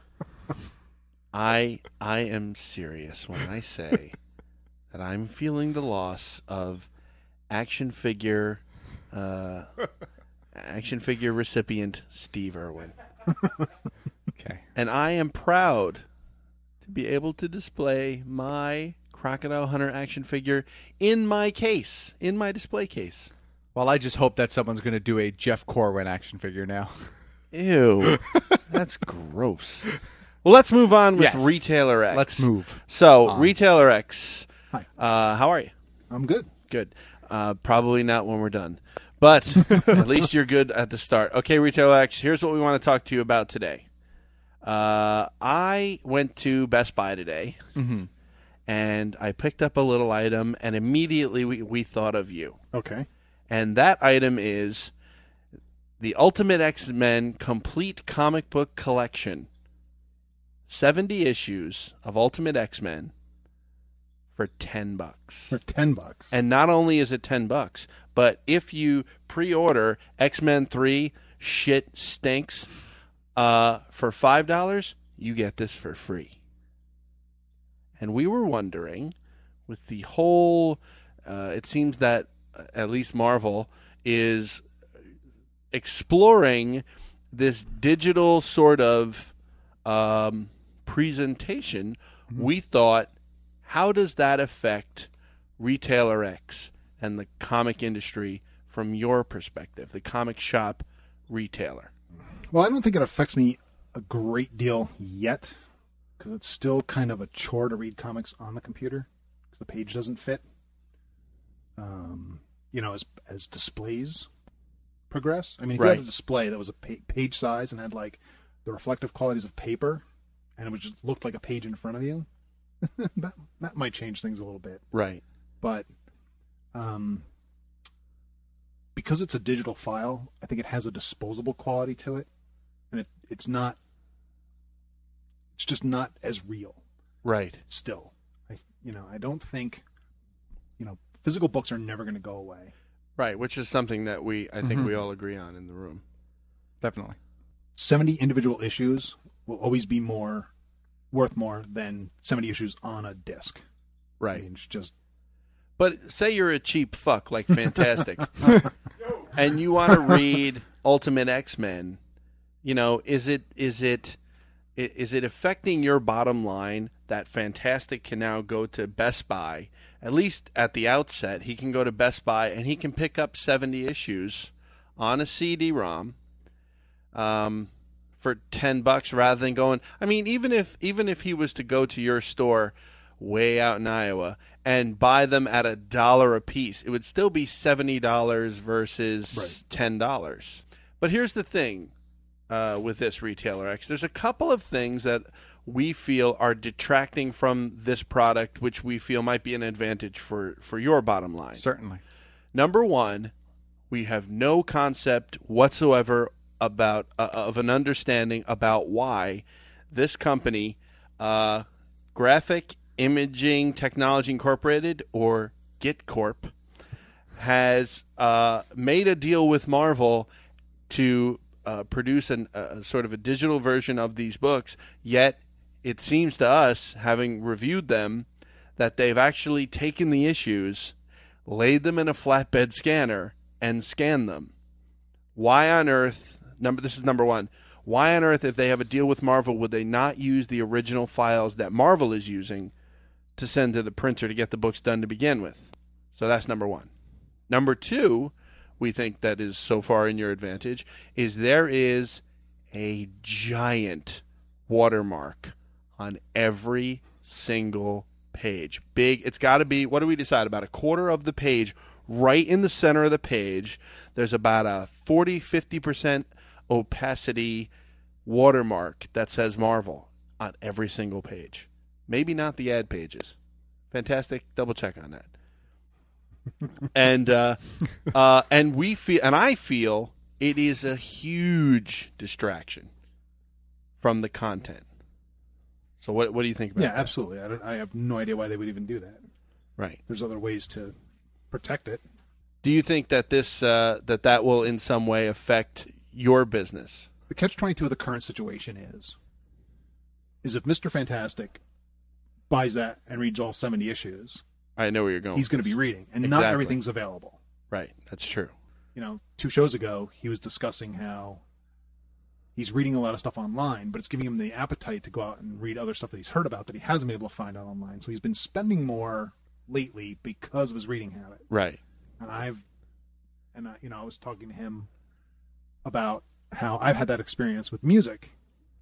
I I am serious when I say that I'm feeling the loss of action figure uh, action figure recipient Steve Irwin. Okay. And I am proud to be able to display my Crocodile Hunter action figure in my case, in my display case. Well, I just hope that someone's going to do a Jeff Corwin action figure now. Ew. That's gross. Well, let's move on with Yes. Retailer X. Let's move So, on. Retailer X. Hi. Uh, how are you? I'm good. Good. Uh, probably not when we're done. But at least you're good at the start. Okay, Retailer X, here's what we want to talk to you about today. Uh, I went to Best Buy today, Mhm. and I picked up a little item, and immediately we, we thought of you. Okay. And that item is the Ultimate X-Men Complete Comic Book Collection. seventy issues of Ultimate X-Men for ten bucks. For ten bucks. And not only is it ten bucks, but if you pre-order X-Men three Shit Stinks uh, for five dollars, you get this for free. And we were wondering, with the whole, uh, it seems that uh, at least Marvel is exploring this digital sort of um, presentation. Mm-hmm. We thought, how does that affect Retailer X and the comic industry from your perspective, the comic shop retailer? Well, I don't think it affects me a great deal yet, because it's still kind of a chore to read comics on the computer, because the page doesn't fit. Um, you know, as as displays progress. I mean, if you Right. had a display that was a pa- page size and had like the reflective qualities of paper, and it would just looked like a page in front of you, that that might change things a little bit. Right. But um, because it's a digital file, I think it has a disposable quality to it, and it, it's not. It's just not as real. Right. Still, I you know I don't think, you know, physical books are never going to go away. Right, which is something that we I think Mhm. we all agree on in the room. Definitely. seventy individual issues will always be more worth more than seventy issues on a disc. Right. I mean, it's just. But say you're a cheap fuck like Fantastic, and you want to read Ultimate X-Men, you know, is it is it i- is it affecting your bottom line that Fantastic can now go to Best Buy? At least at the outset, he can go to Best Buy and he can pick up seventy issues on a C D ROM um, for ten bucks rather than going. I mean, even if even if he was to go to your store way out in Iowa and buy them at a dollar a piece, it would still be seventy dollars versus Right. ten dollars. But here's the thing uh, with this Retailer X. There's a couple of things that we feel are detracting from this product, which we feel might be an advantage for, for your bottom line. Certainly. Number one, we have no concept whatsoever about uh, of an understanding about why this company, uh, Graphic Imaging Technology Incorporated, or GitCorp, has uh, made a deal with Marvel to uh, produce an, a sort of a digital version of these books, yet it seems to us, having reviewed them, that they've actually taken the issues, laid them in a flatbed scanner, and scanned them. Why on earth, number this is number one, why on earth, if they have a deal with Marvel, would they not use the original files that Marvel is using to send to the printer to get the books done to begin with? So that's number one. Number two, we think that is so far in your advantage, is there is a giant watermark on every single page. Big. It's got to be, what do we decide, about a quarter of the page, right in the center of the page. There's about a forty, fifty percent opacity watermark that says Marvel on every single page. Maybe not the ad pages. Fantastic. Double check on that. and uh, uh, and we feel, and I feel it is a huge distraction from the content. So what what do you think about Yeah, that? absolutely. I, don't, I have no idea why they would even do that. Right. There's other ways to protect it. Do you think that this uh, that that will in some way affect your business? The catch twenty-two of the current situation is, is if Mister Fantastic buys that and reads all seventy issues, I know where you're going. he's with going to this. be reading, and Exactly. not everything's available. Right. That's true. You know, two shows ago, he was discussing how he's reading a lot of stuff online, but it's giving him the appetite to go out and read other stuff that he's heard about that he hasn't been able to find out online. So he's been spending more lately because of his reading habit. Right. And I've, and I, you know, I was talking to him about how I've had that experience with music.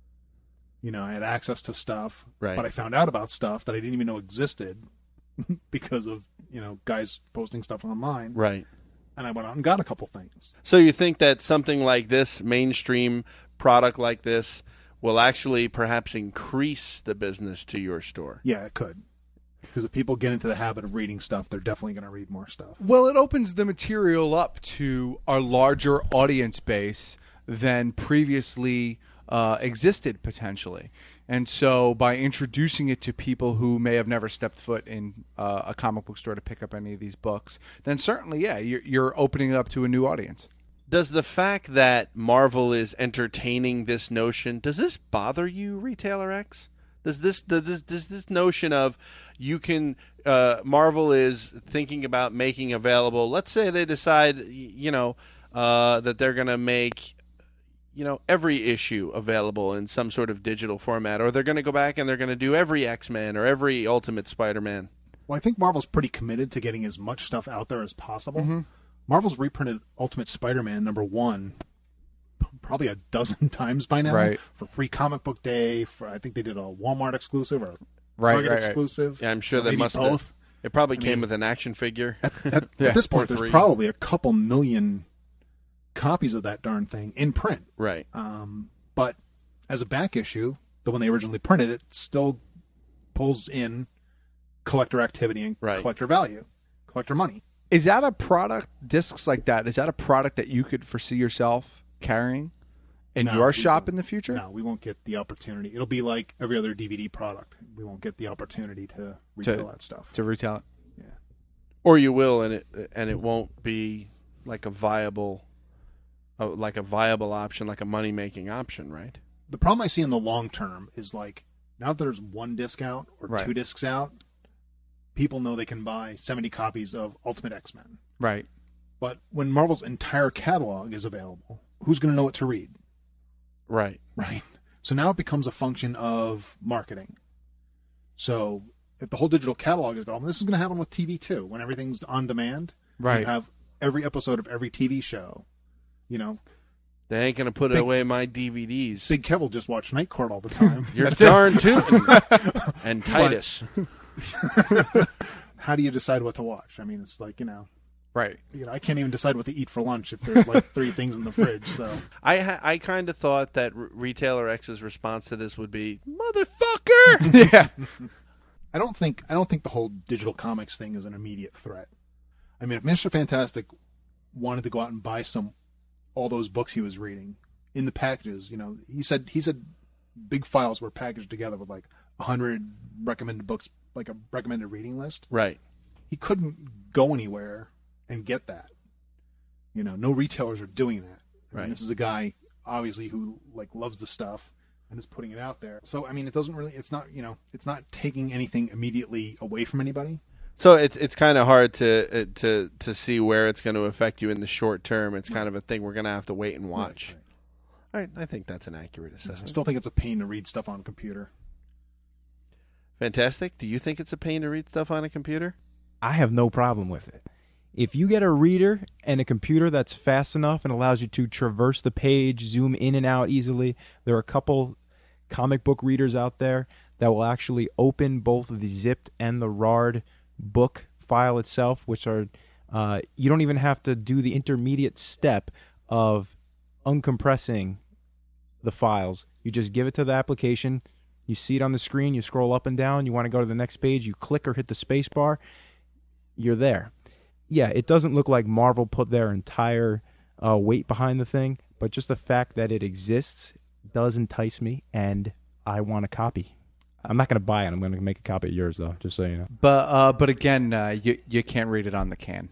You know, I had access to stuff, Right. but I found out about stuff that I didn't even know existed because of, you know, guys posting stuff online. Right. And I went out and got a couple things. So you think that something like this, mainstream product like this, will actually perhaps increase the business to your store? Yeah, it could. Because if people get into the habit of reading stuff, they're definitely going to read more stuff. Well, it opens the material up to a larger audience base than previously uh, existed potentially. And so by introducing it to people who may have never stepped foot in uh, a comic book store to pick up any of these books, then certainly, yeah, you're, you're opening it up to a new audience. Does the fact that Marvel is entertaining this notion, does this bother you, Retailer X? Does this does this, does this notion of you can uh, Marvel is thinking about making available? Let's say they decide, you know, uh, that they're going to make, you know, every issue available in some sort of digital format, or they're going to go back and they're going to do every X-Men or every Ultimate Spider-Man. Well, I think Marvel's pretty committed to getting as much stuff out there as possible. Mm-hmm. Marvel's reprinted Ultimate Spider-Man number one probably a dozen times by now. Right. For Free Comic Book Day. For I think they did a Walmart exclusive or a Right, Target right, right. exclusive. Yeah, I'm sure or they maybe must both. have. It probably I came mean, with an action figure. At, at, Yeah. at this Or point, there's three. probably a couple million copies of that darn thing in print. Right. Um, but as a back issue, the one they originally printed, it still pulls in collector activity and Right. collector value, collector money. Is that a product, discs like that, is that a product that you could foresee yourself carrying in No, your we shop won't. in the future? No, we won't get the opportunity. It'll be like every other D V D product. We won't get the opportunity to retail To- that stuff. To retail it? Or you will, and it and it won't be like a viable, uh, like a viable option, like a money making option, right? The problem I see in the long term is like now that there's one disc out or Right. two discs out, people know they can buy seventy copies of Ultimate X-Men. Right. But when Marvel's entire catalog is available, who's going to know what to read? Right. Right. So now it becomes a function of marketing. So if the whole digital catalog is available, this is going to happen with T V too. When everything's on demand, Right. you have every episode of every T V show. You know, They ain't gonna put Big- away my D V Ds. Big Kev will just watch Night Court all the time. You're That's it. darn tootin'. And Titus. How do you decide what to watch? I mean, it's like, you know, Right. you know, I can't even decide what to eat for lunch if there's like three things in the fridge. So I ha- I kind of thought that R- Retailer X's response to this would be motherfucker. Yeah. I don't think I don't think the whole digital comics thing is an immediate threat. I mean, if Mister Fantastic wanted to go out and buy some all those books he was reading in the packages, you know, he said he said big files were packaged together with like a hundred recommended books, like a recommended reading list. Right. He couldn't go anywhere and get that. You know, no retailers are doing that. I mean, Right. this is a guy obviously who like loves the stuff and is putting it out there. So I mean, it doesn't really. It's not you know, it's not taking anything immediately away from anybody. So it's it's kind of hard to uh, to to see where it's going to affect you in the short term. It's kind of a thing we're going to have to wait and watch. All right, I think that's an accurate I assessment. still think it's a pain to read stuff on a computer. Fantastic. Do you think it's a pain to read stuff on a computer? I have no problem with it. If you get a reader and a computer that's fast enough and allows you to traverse the page, zoom in and out easily, there are a couple comic book readers out there that will actually open both the zipped and the R A R D book file itself, which are, uh, you don't even have to do the intermediate step of uncompressing the files. You just give it to the application, you see it on the screen, you scroll up and down, you want to go to the next page, you click or hit the space bar, you're there. Yeah, it doesn't look like Marvel put their entire uh, weight behind the thing, but just the fact that it exists does entice me, and I want a copy. I'm not going to buy it. I'm going to make a copy of yours, though, just so you know. But uh, but again, uh, you you can't read it on the can.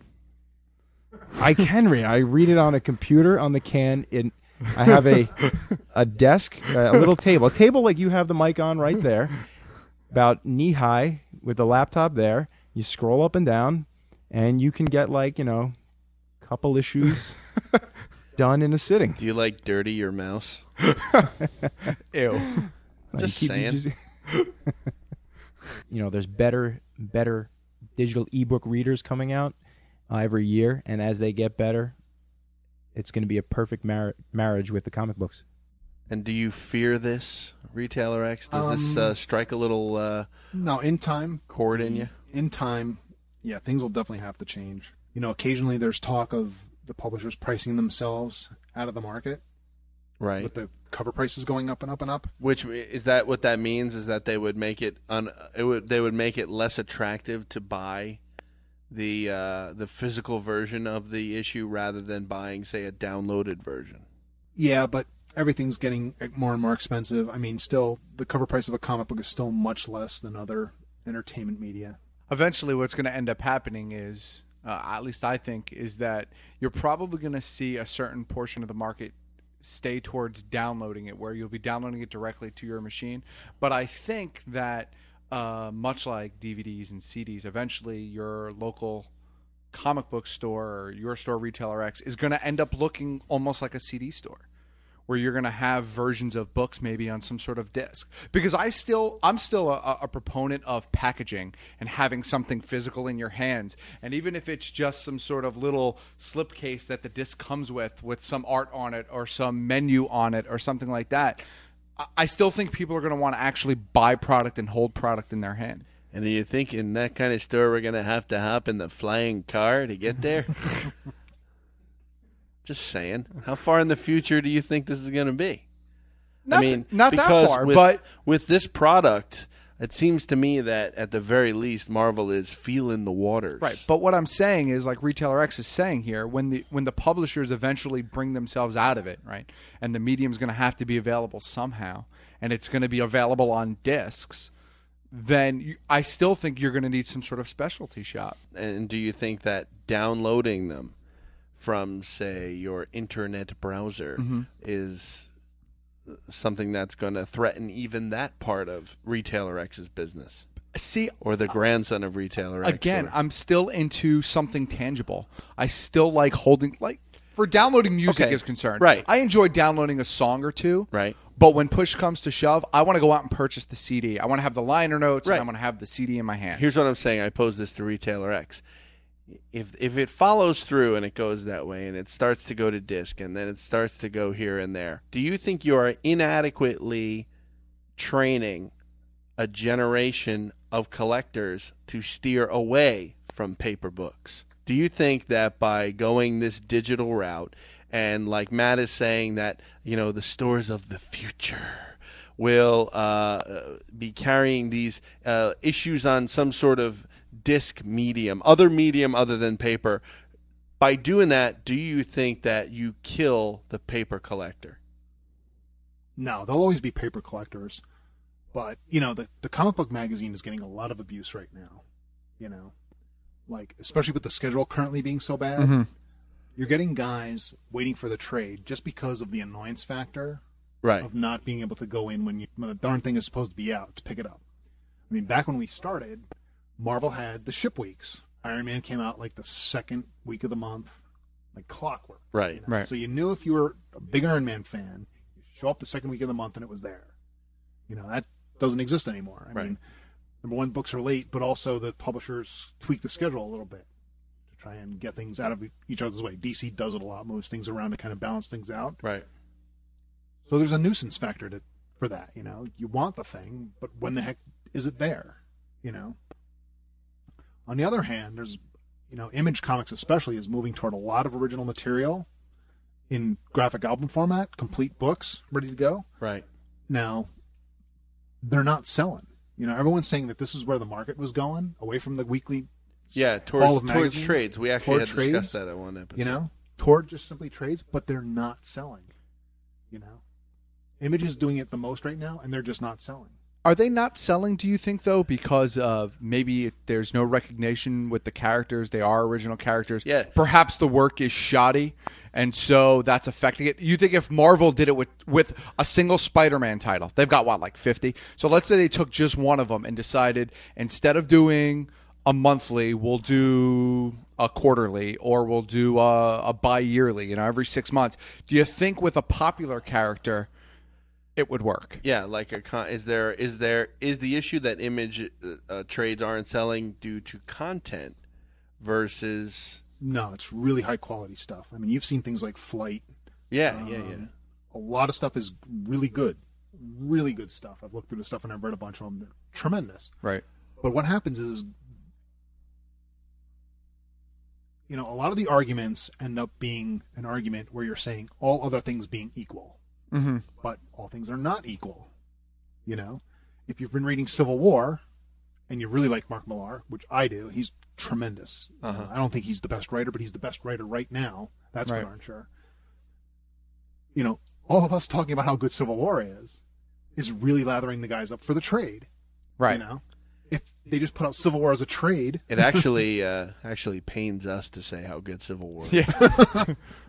I can read. I read it on a computer on the can. In I have a a desk, a little table, a table like you have the mic on right there, about knee high with the laptop there. You scroll up and down, and you can get like you know, a couple issues done in a sitting. Do you like dirty your mouse? Ew. Just You keep- you saying. just- you know, there's better, better digital ebook readers coming out uh, every year, and as they get better, it's going to be a perfect mar- marriage with the comic books. And do you fear this, Retailer X? Does this Um, uh, strike a little uh, No, in time. chord in you? In time, yeah, things will definitely have to change. You know, occasionally there's talk of the publishers pricing themselves out of the market. Right. With the cover prices going up and up and up. Which is that what that means? Is that they would make it un, it would they would make it less attractive to buy the uh, the physical version of the issue rather than buying, say, a downloaded version. Yeah, but everything's getting more and more expensive. I mean, still, the cover price of a comic book is still much less than other entertainment media. Eventually, what's going to end up happening is, uh, at least I think, is that you're probably going to see a certain portion of the market stay towards downloading it, where you'll be downloading it directly to your machine. But I think that uh, much like D V Ds and C Ds, eventually your local comic book store or your store, Retailer X, is going to end up looking almost like a C D store, where you're going to have versions of books maybe on some sort of disc. Because I still, I'm still a, a proponent of packaging and having something physical in your hands. And even if it's just some sort of little slipcase that the disc comes with, with some art on it or some menu on it or something like that, I, I still think people are going to want to actually buy product and hold product in their hand. And do you think in that kind of store we're going to have to hop in the flying car to get there? Just saying. How far in the future do you think this is going to be? Not I mean, th- not that because far, with, but with this product, it seems to me that at the very least, Marvel is feeling the waters. Right, but what I'm saying is, like Retailer X is saying here, when the when the publishers eventually bring themselves out of it, right, and the medium's going to have to be available somehow, and it's going to be available on discs, then you, I still think you're going to need some sort of specialty shop. And do you think that downloading them from, say, your internet browser Mhm. is something that's going to threaten even that part of Retailer X's business? See, or the grandson of Retailer X. Again, or- I'm still into something tangible. I still like holding, like, for downloading music Okay. is concerned. Right. I enjoy downloading a song or two. Right. But when push comes to shove, I want to go out and purchase the C D. I want to have the liner notes, Right. and I want to have the C D in my hand. Here's what I'm saying. I pose this to Retailer X. If if it follows through and it goes that way and it starts to go to disc and then it starts to go here and there, do you think you are inadequately training a generation of collectors to steer away from paper books? Do you think that by going this digital route, and like Matt is saying that, you know, the stores of the future will uh, be carrying these uh, issues on some sort of disc medium, other medium other than paper, by doing that, do you think that you kill the paper collector? No, there'll always be paper collectors. But, you know, the, the comic book magazine is getting a lot of abuse right now. You know, like, especially with the schedule currently being so bad. Mhm. You're getting guys waiting for the trade just because of the annoyance factor Right. of not being able to go in when, you, when the darn thing is supposed to be out to pick it up. I mean, back when we started, Marvel had the ship weeks. Iron Man came out like the second week of the month, like clockwork. Right. you know? Right. So you knew if you were a big Iron Man fan, you show up the second week of the month and it was there. You know, that doesn't exist anymore. I Right. mean, number one, books are late, but also the publishers tweak the schedule a little bit to try and get things out of each other's way. D C does it a lot, moves things around to kind of balance things out. Right. So there's a nuisance factor to, for that, you know. You want the thing, but when the heck is it there, you know? On the other hand, there's, you know, Image Comics especially is moving toward a lot of original material in graphic album format, complete books ready to go. Right. Now, they're not selling. You know, everyone's saying that this is where the market was going, away from the weekly Yeah, haul towards of towards magazines, trades. We actually toward had discussed trades, that at one episode. You know, toward just simply trades, but they're not selling. You know, Image is doing it the most right now, and they're just not selling. Are they not selling, do you think, though, because of maybe there's no recognition with the characters? They are original characters. Yeah. Perhaps the work is shoddy, and so that's affecting it. You think if Marvel did it with, with a single Spider-Man title, they've got, what, like fifty? So let's say they took just one of them and decided instead of doing a monthly, we'll do a quarterly, or we'll do a, a bi-yearly, you know, every six months. Do you think with a popular character it would work? Yeah, like a con- is there is there is the issue that Image uh, trades aren't selling due to content versus No, it's really high quality stuff. I mean, you've seen things like Flight. Yeah, um, yeah, yeah. A lot of stuff is really good, really good stuff. I've looked through the stuff and I've read a bunch of them. They're tremendous. Right. But what happens is, you know, a lot of the arguments end up being an argument where you're saying all other things being equal. Mm-hmm. But all things are not equal. You know, if you've been reading Civil War and you really like Mark Millar, which I do, he's tremendous. Uh-huh. Uh, I don't think he's the best writer, but he's the best writer right now. That's Right. for darn sure. You know, all of us talking about how good Civil War is, is really lathering the guys up for the trade. Right. You know, if they just put out Civil War as a trade, It actually uh, actually pains us to say how good Civil War is. Yeah.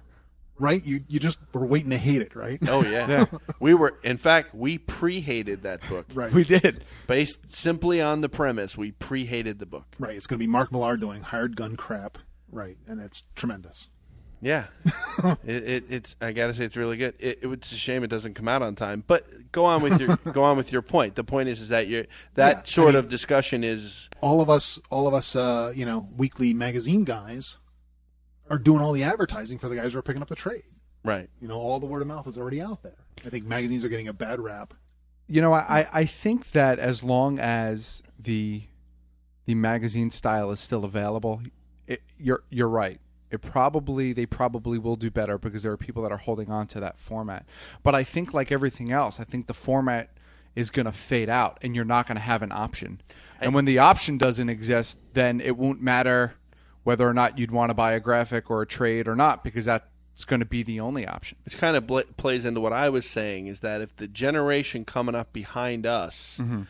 right? You you just were waiting to hate it, right? Oh yeah. We were in fact we pre-hated that book. Right. We did. Based simply on the premise, we pre-hated the book. Right. It's going to be Mark Millar doing hired gun crap. Right. And it's tremendous. Yeah. it, it it's I got to say it's really good. It, it it's a shame it doesn't come out on time. But go on with your go on with your point. The point is is that you that Yeah, sort I mean, of discussion is all of us all of us uh, you know, weekly magazine guys are doing all the advertising for the guys who are picking up the trade. right. You know, all the word of mouth is already out there. I think magazines are getting a bad rap. You know, I, I think that as long as the the magazine style is still available, it, you're you're right. It probably they probably will do better because there are people that are holding on to that format. But I think like everything else, I think the format is going to fade out, and you're not going to have an option. And when the option doesn't exist, then it won't matter whether or not you'd want to buy a graphic or a trade or not, because that's going to be the only option. Which kind of bl- plays into what I was saying is that if the generation coming up behind us Mhm.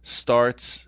starts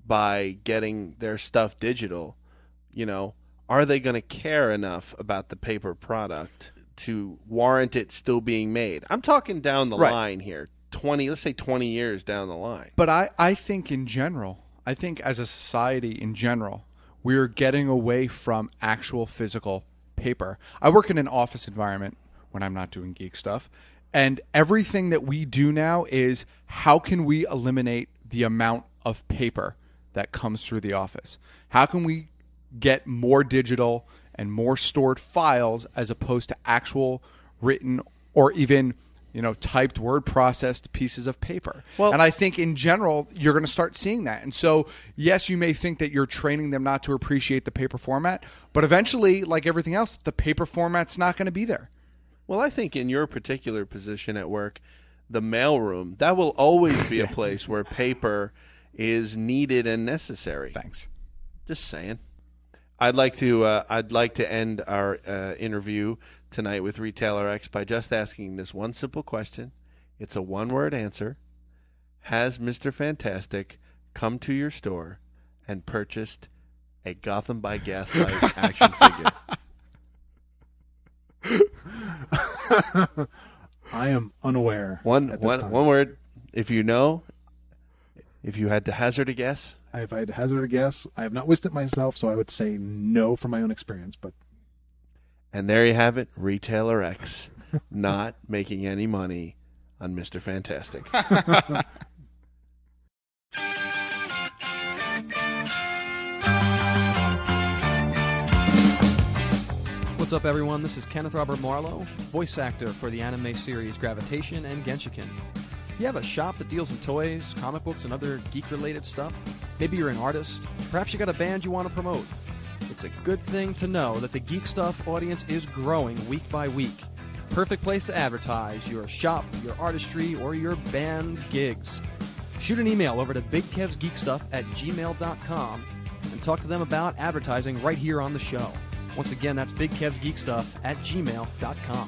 by getting their stuff digital, you know, are they going to care enough about the paper product to warrant it still being made? I'm talking down the Right. line here, twenty, let's say twenty years down the line. But I, I think in general, I think as a society in general, we're getting away from actual physical paper. I work in an office environment when I'm not doing geek stuff, and everything that we do now is how can we eliminate the amount of paper that comes through the office? How can we get more digital and more stored files as opposed to actual written or even, you know, typed word processed pieces of paper? Well- and I think in general, you're going to start seeing that. And so, yes, you may think that you're training them not to appreciate the paper format, but eventually, like everything else, the paper format's not going to be there. Well, I think in your particular position at work, the mailroom, that will always be a place where paper is needed and necessary. Thanks. Just saying. I'd like to uh, I'd like to end our uh, interview tonight with Retailer X by just asking this one simple question. It's a one-word answer. Has Mister Fantastic come to your store and purchased a Gotham by Gaslight action figure? I am unaware. One at this one time. one word. If you know, if you had to hazard a guess. If I had to hazard a guess, I have not wished it myself, so I would say no from my own experience. But And there you have it, Retailer X, not making any money on Mister Fantastic. What's up, everyone? This is Kenneth Robert Marlowe, voice actor for the anime series Gravitation and Genshiken. You have a shop that deals in toys, comic books, and other geek-related stuff? Maybe you're an artist. Perhaps you got a band you want to promote. It's a good thing to know that the Geek Stuff audience is growing week by week. Perfect place to advertise your shop, your artistry, or your band gigs. Shoot an email over to bigkevsgeekstuff at gmail dot com and talk to them about advertising right here on the show. Once again, that's big kevs geek stuff at gmail dot com.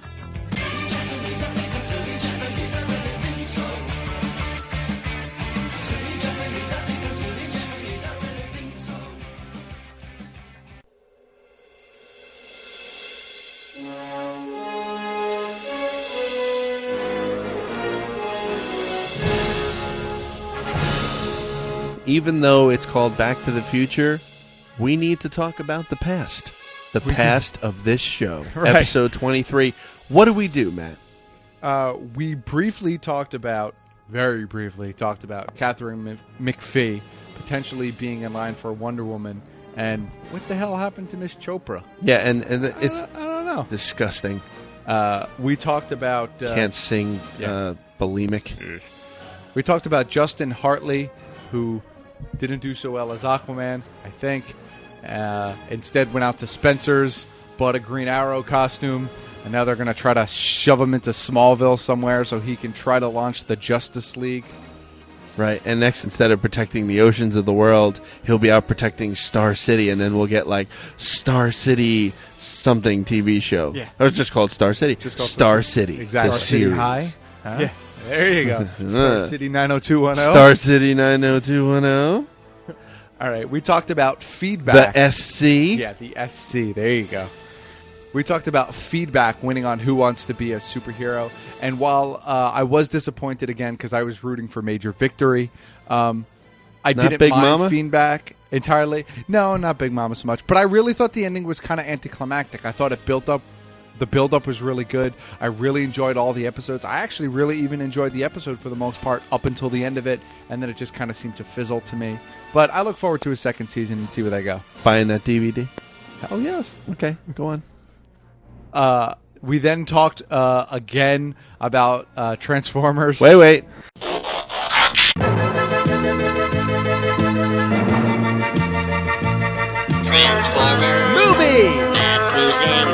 Even though it's called Back to the Future, we need to talk about the past. The We past do. of this show. Right. Episode twenty-three. What do we do, Matt? Uh, we briefly talked about, very briefly talked about Catherine Mc- McPhee potentially being in line for Wonder Woman, and what the hell happened to Miss Chopra? Yeah, and, and it's I don't know. disgusting. Uh, we talked about uh, Can't sing uh, bulimic. We talked about Justin Hartley, who didn't do so well as Aquaman, I think. Uh, instead went out to Spencer's, bought a Green Arrow costume, and now they're going to try to shove him into Smallville somewhere so he can try to launch the Justice League. Right, and next, instead of protecting the oceans of the world, he'll be out protecting Star City, and then we'll get, like, Star City something T V show. Yeah. Or it's just called Star City. Just called Star Star City. City. Exactly. the Star City series. High? Huh? Yeah, there you go. Star City nine oh two one oh. Star City nine oh two one oh. All right, we talked about feedback. The S C. Yeah, the S C. There you go. We talked about feedback winning on Who Wants to Be a Superhero. And while uh, I was disappointed again because I was rooting for Major Victory, um, I Not didn't Big mind Mama? feedback entirely. No, not Big Mama so much. But I really thought the ending was kind of anticlimactic. I thought it built up. The build-up was really good. I really enjoyed all the episodes. I actually really even enjoyed the episode for the most part up until the end of it, and then it just kind of seemed to fizzle to me. But I look forward to a second season and see where they go. Buying that D V D? Hell yes. Okay, go on. Uh, we then talked uh, again about uh, Transformers. Wait, wait. Transformers. Movie! Matt's losing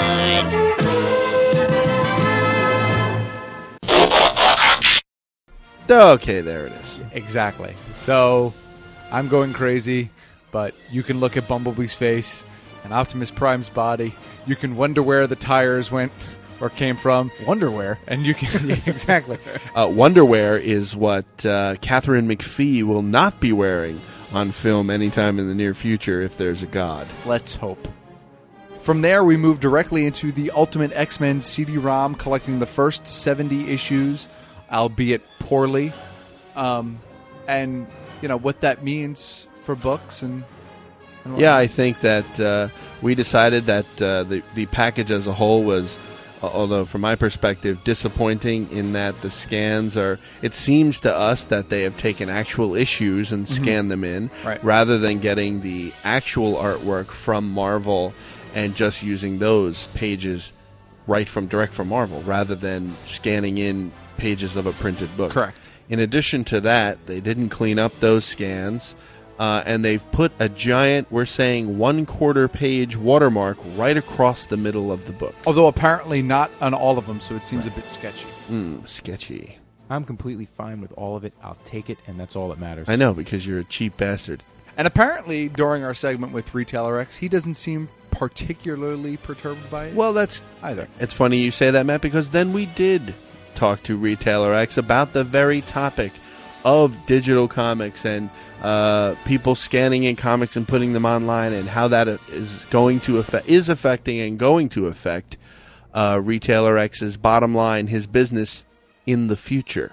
his mind. Okay, there it is. Exactly. So, I'm going crazy, but you can look at Bumblebee's face and Optimus Prime's body. You can wonder where the tires went or came from. Wonderwear. And you can... yeah, exactly. Uh, Wonderwear is what uh, Catherine McPhee will not be wearing on film anytime in the near future if there's a god. Let's hope. From there, we move directly into the Ultimate X-Men C D ROM, collecting the first seventy issues, albeit poorly. Um, and, you know, what that means for books and... and Yeah, I think that uh, we decided that uh, the, the package as a whole was, uh, although from my perspective, disappointing in that the scans are... It seems to us that they have taken actual issues and Mhm. scanned them in, Right. rather than getting the actual artwork from Marvel and just using those pages right from direct from Marvel, rather than scanning in pages of a printed book. Correct. In addition to that, they didn't clean up those scans, uh, and they've put a giant, we're saying, one-quarter page watermark right across the middle of the book. Although apparently not on all of them, so it seems a bit sketchy. Mm, sketchy. I'm completely fine with all of it. I'll take it, and that's all that matters. I know, because you're a cheap bastard. And apparently, during our segment with Retailer X, he doesn't seem particularly perturbed by it. Well, that's either. It's funny you say that, Matt, because then we did talk to Retailer X about the very topic of digital comics and uh, people scanning in comics and putting them online, and how that is going to affect, is affecting and going to affect uh, Retailer X's bottom line, his business in the future.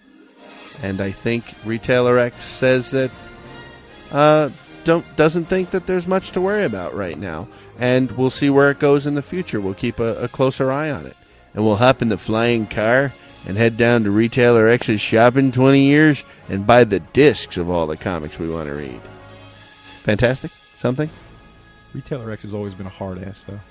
And I think Retailer X says that uh, don't doesn't think that there's much to worry about right now, and we'll see where it goes in the future. We'll keep a, a closer eye on it, and we'll hop in the flying car and head down to Retailer X's shop in twenty years and buy the discs of all the comics we want to read. Fantastic? Something? Retailer X has always been a hard ass, though.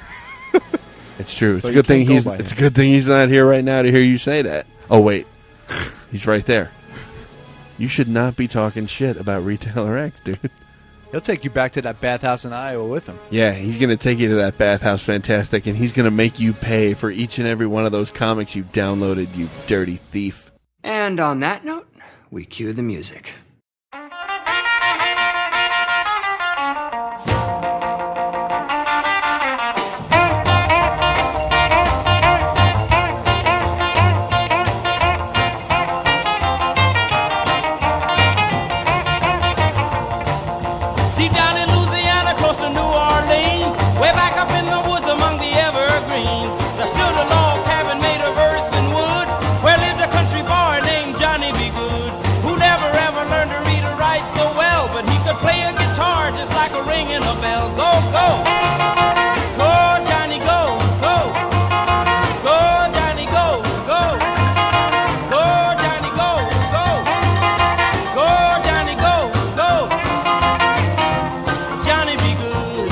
It's true. It's So a you good thing can't go he's. by It's a him. good thing he's not here right now to hear you say that. Oh wait, he's right there. You should not be talking shit about Retailer X, dude. He'll take you back to that bathhouse in Iowa with him. Yeah, he's going to take you to that bathhouse, fantastic, and he's going to make you pay for each and every one of those comics you downloaded, you dirty thief. And on that note, we cue the music. Deep down in Louisiana, close to New Orleans, way back up in the woods among the evergreens, there stood a log cabin made of earth and wood, where lived a country boy named Johnny B. Good, who never ever learned to read or write so well, but he could play a guitar just like a ringing a bell. Go, go! Go, Johnny, go, go! Go, Johnny, go, go! Go, Johnny, go, go! Go, Johnny, go, go! Johnny be good.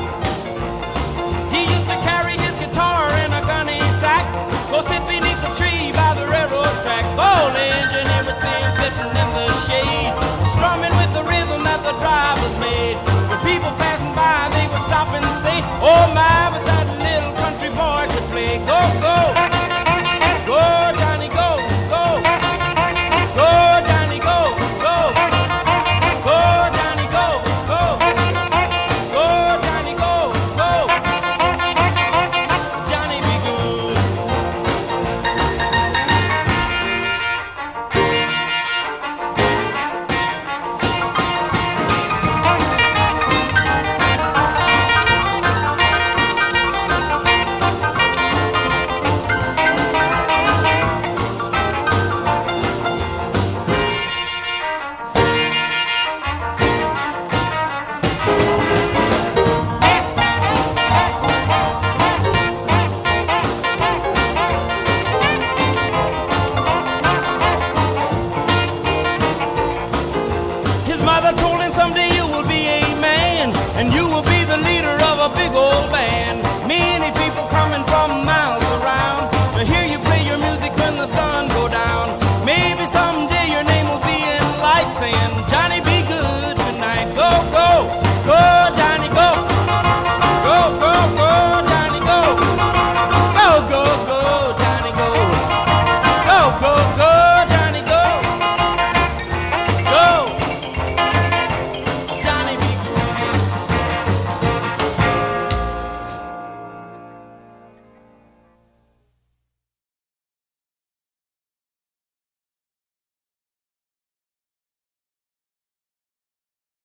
He used to carry his guitar in a gunny sack, go sit beneath the tree by the railroad track, gold engine, everything sitting in the shade, strumming with the rhythm that the drivers made. When people passing by, they would stop and say, oh my, but that little country boy could play. Go, go! Go, Johnny, go, go! Go, Johnny, go, go! Go, Johnny, go, go! Go, Johnny, go, go! Johnny be good. His mother told him someday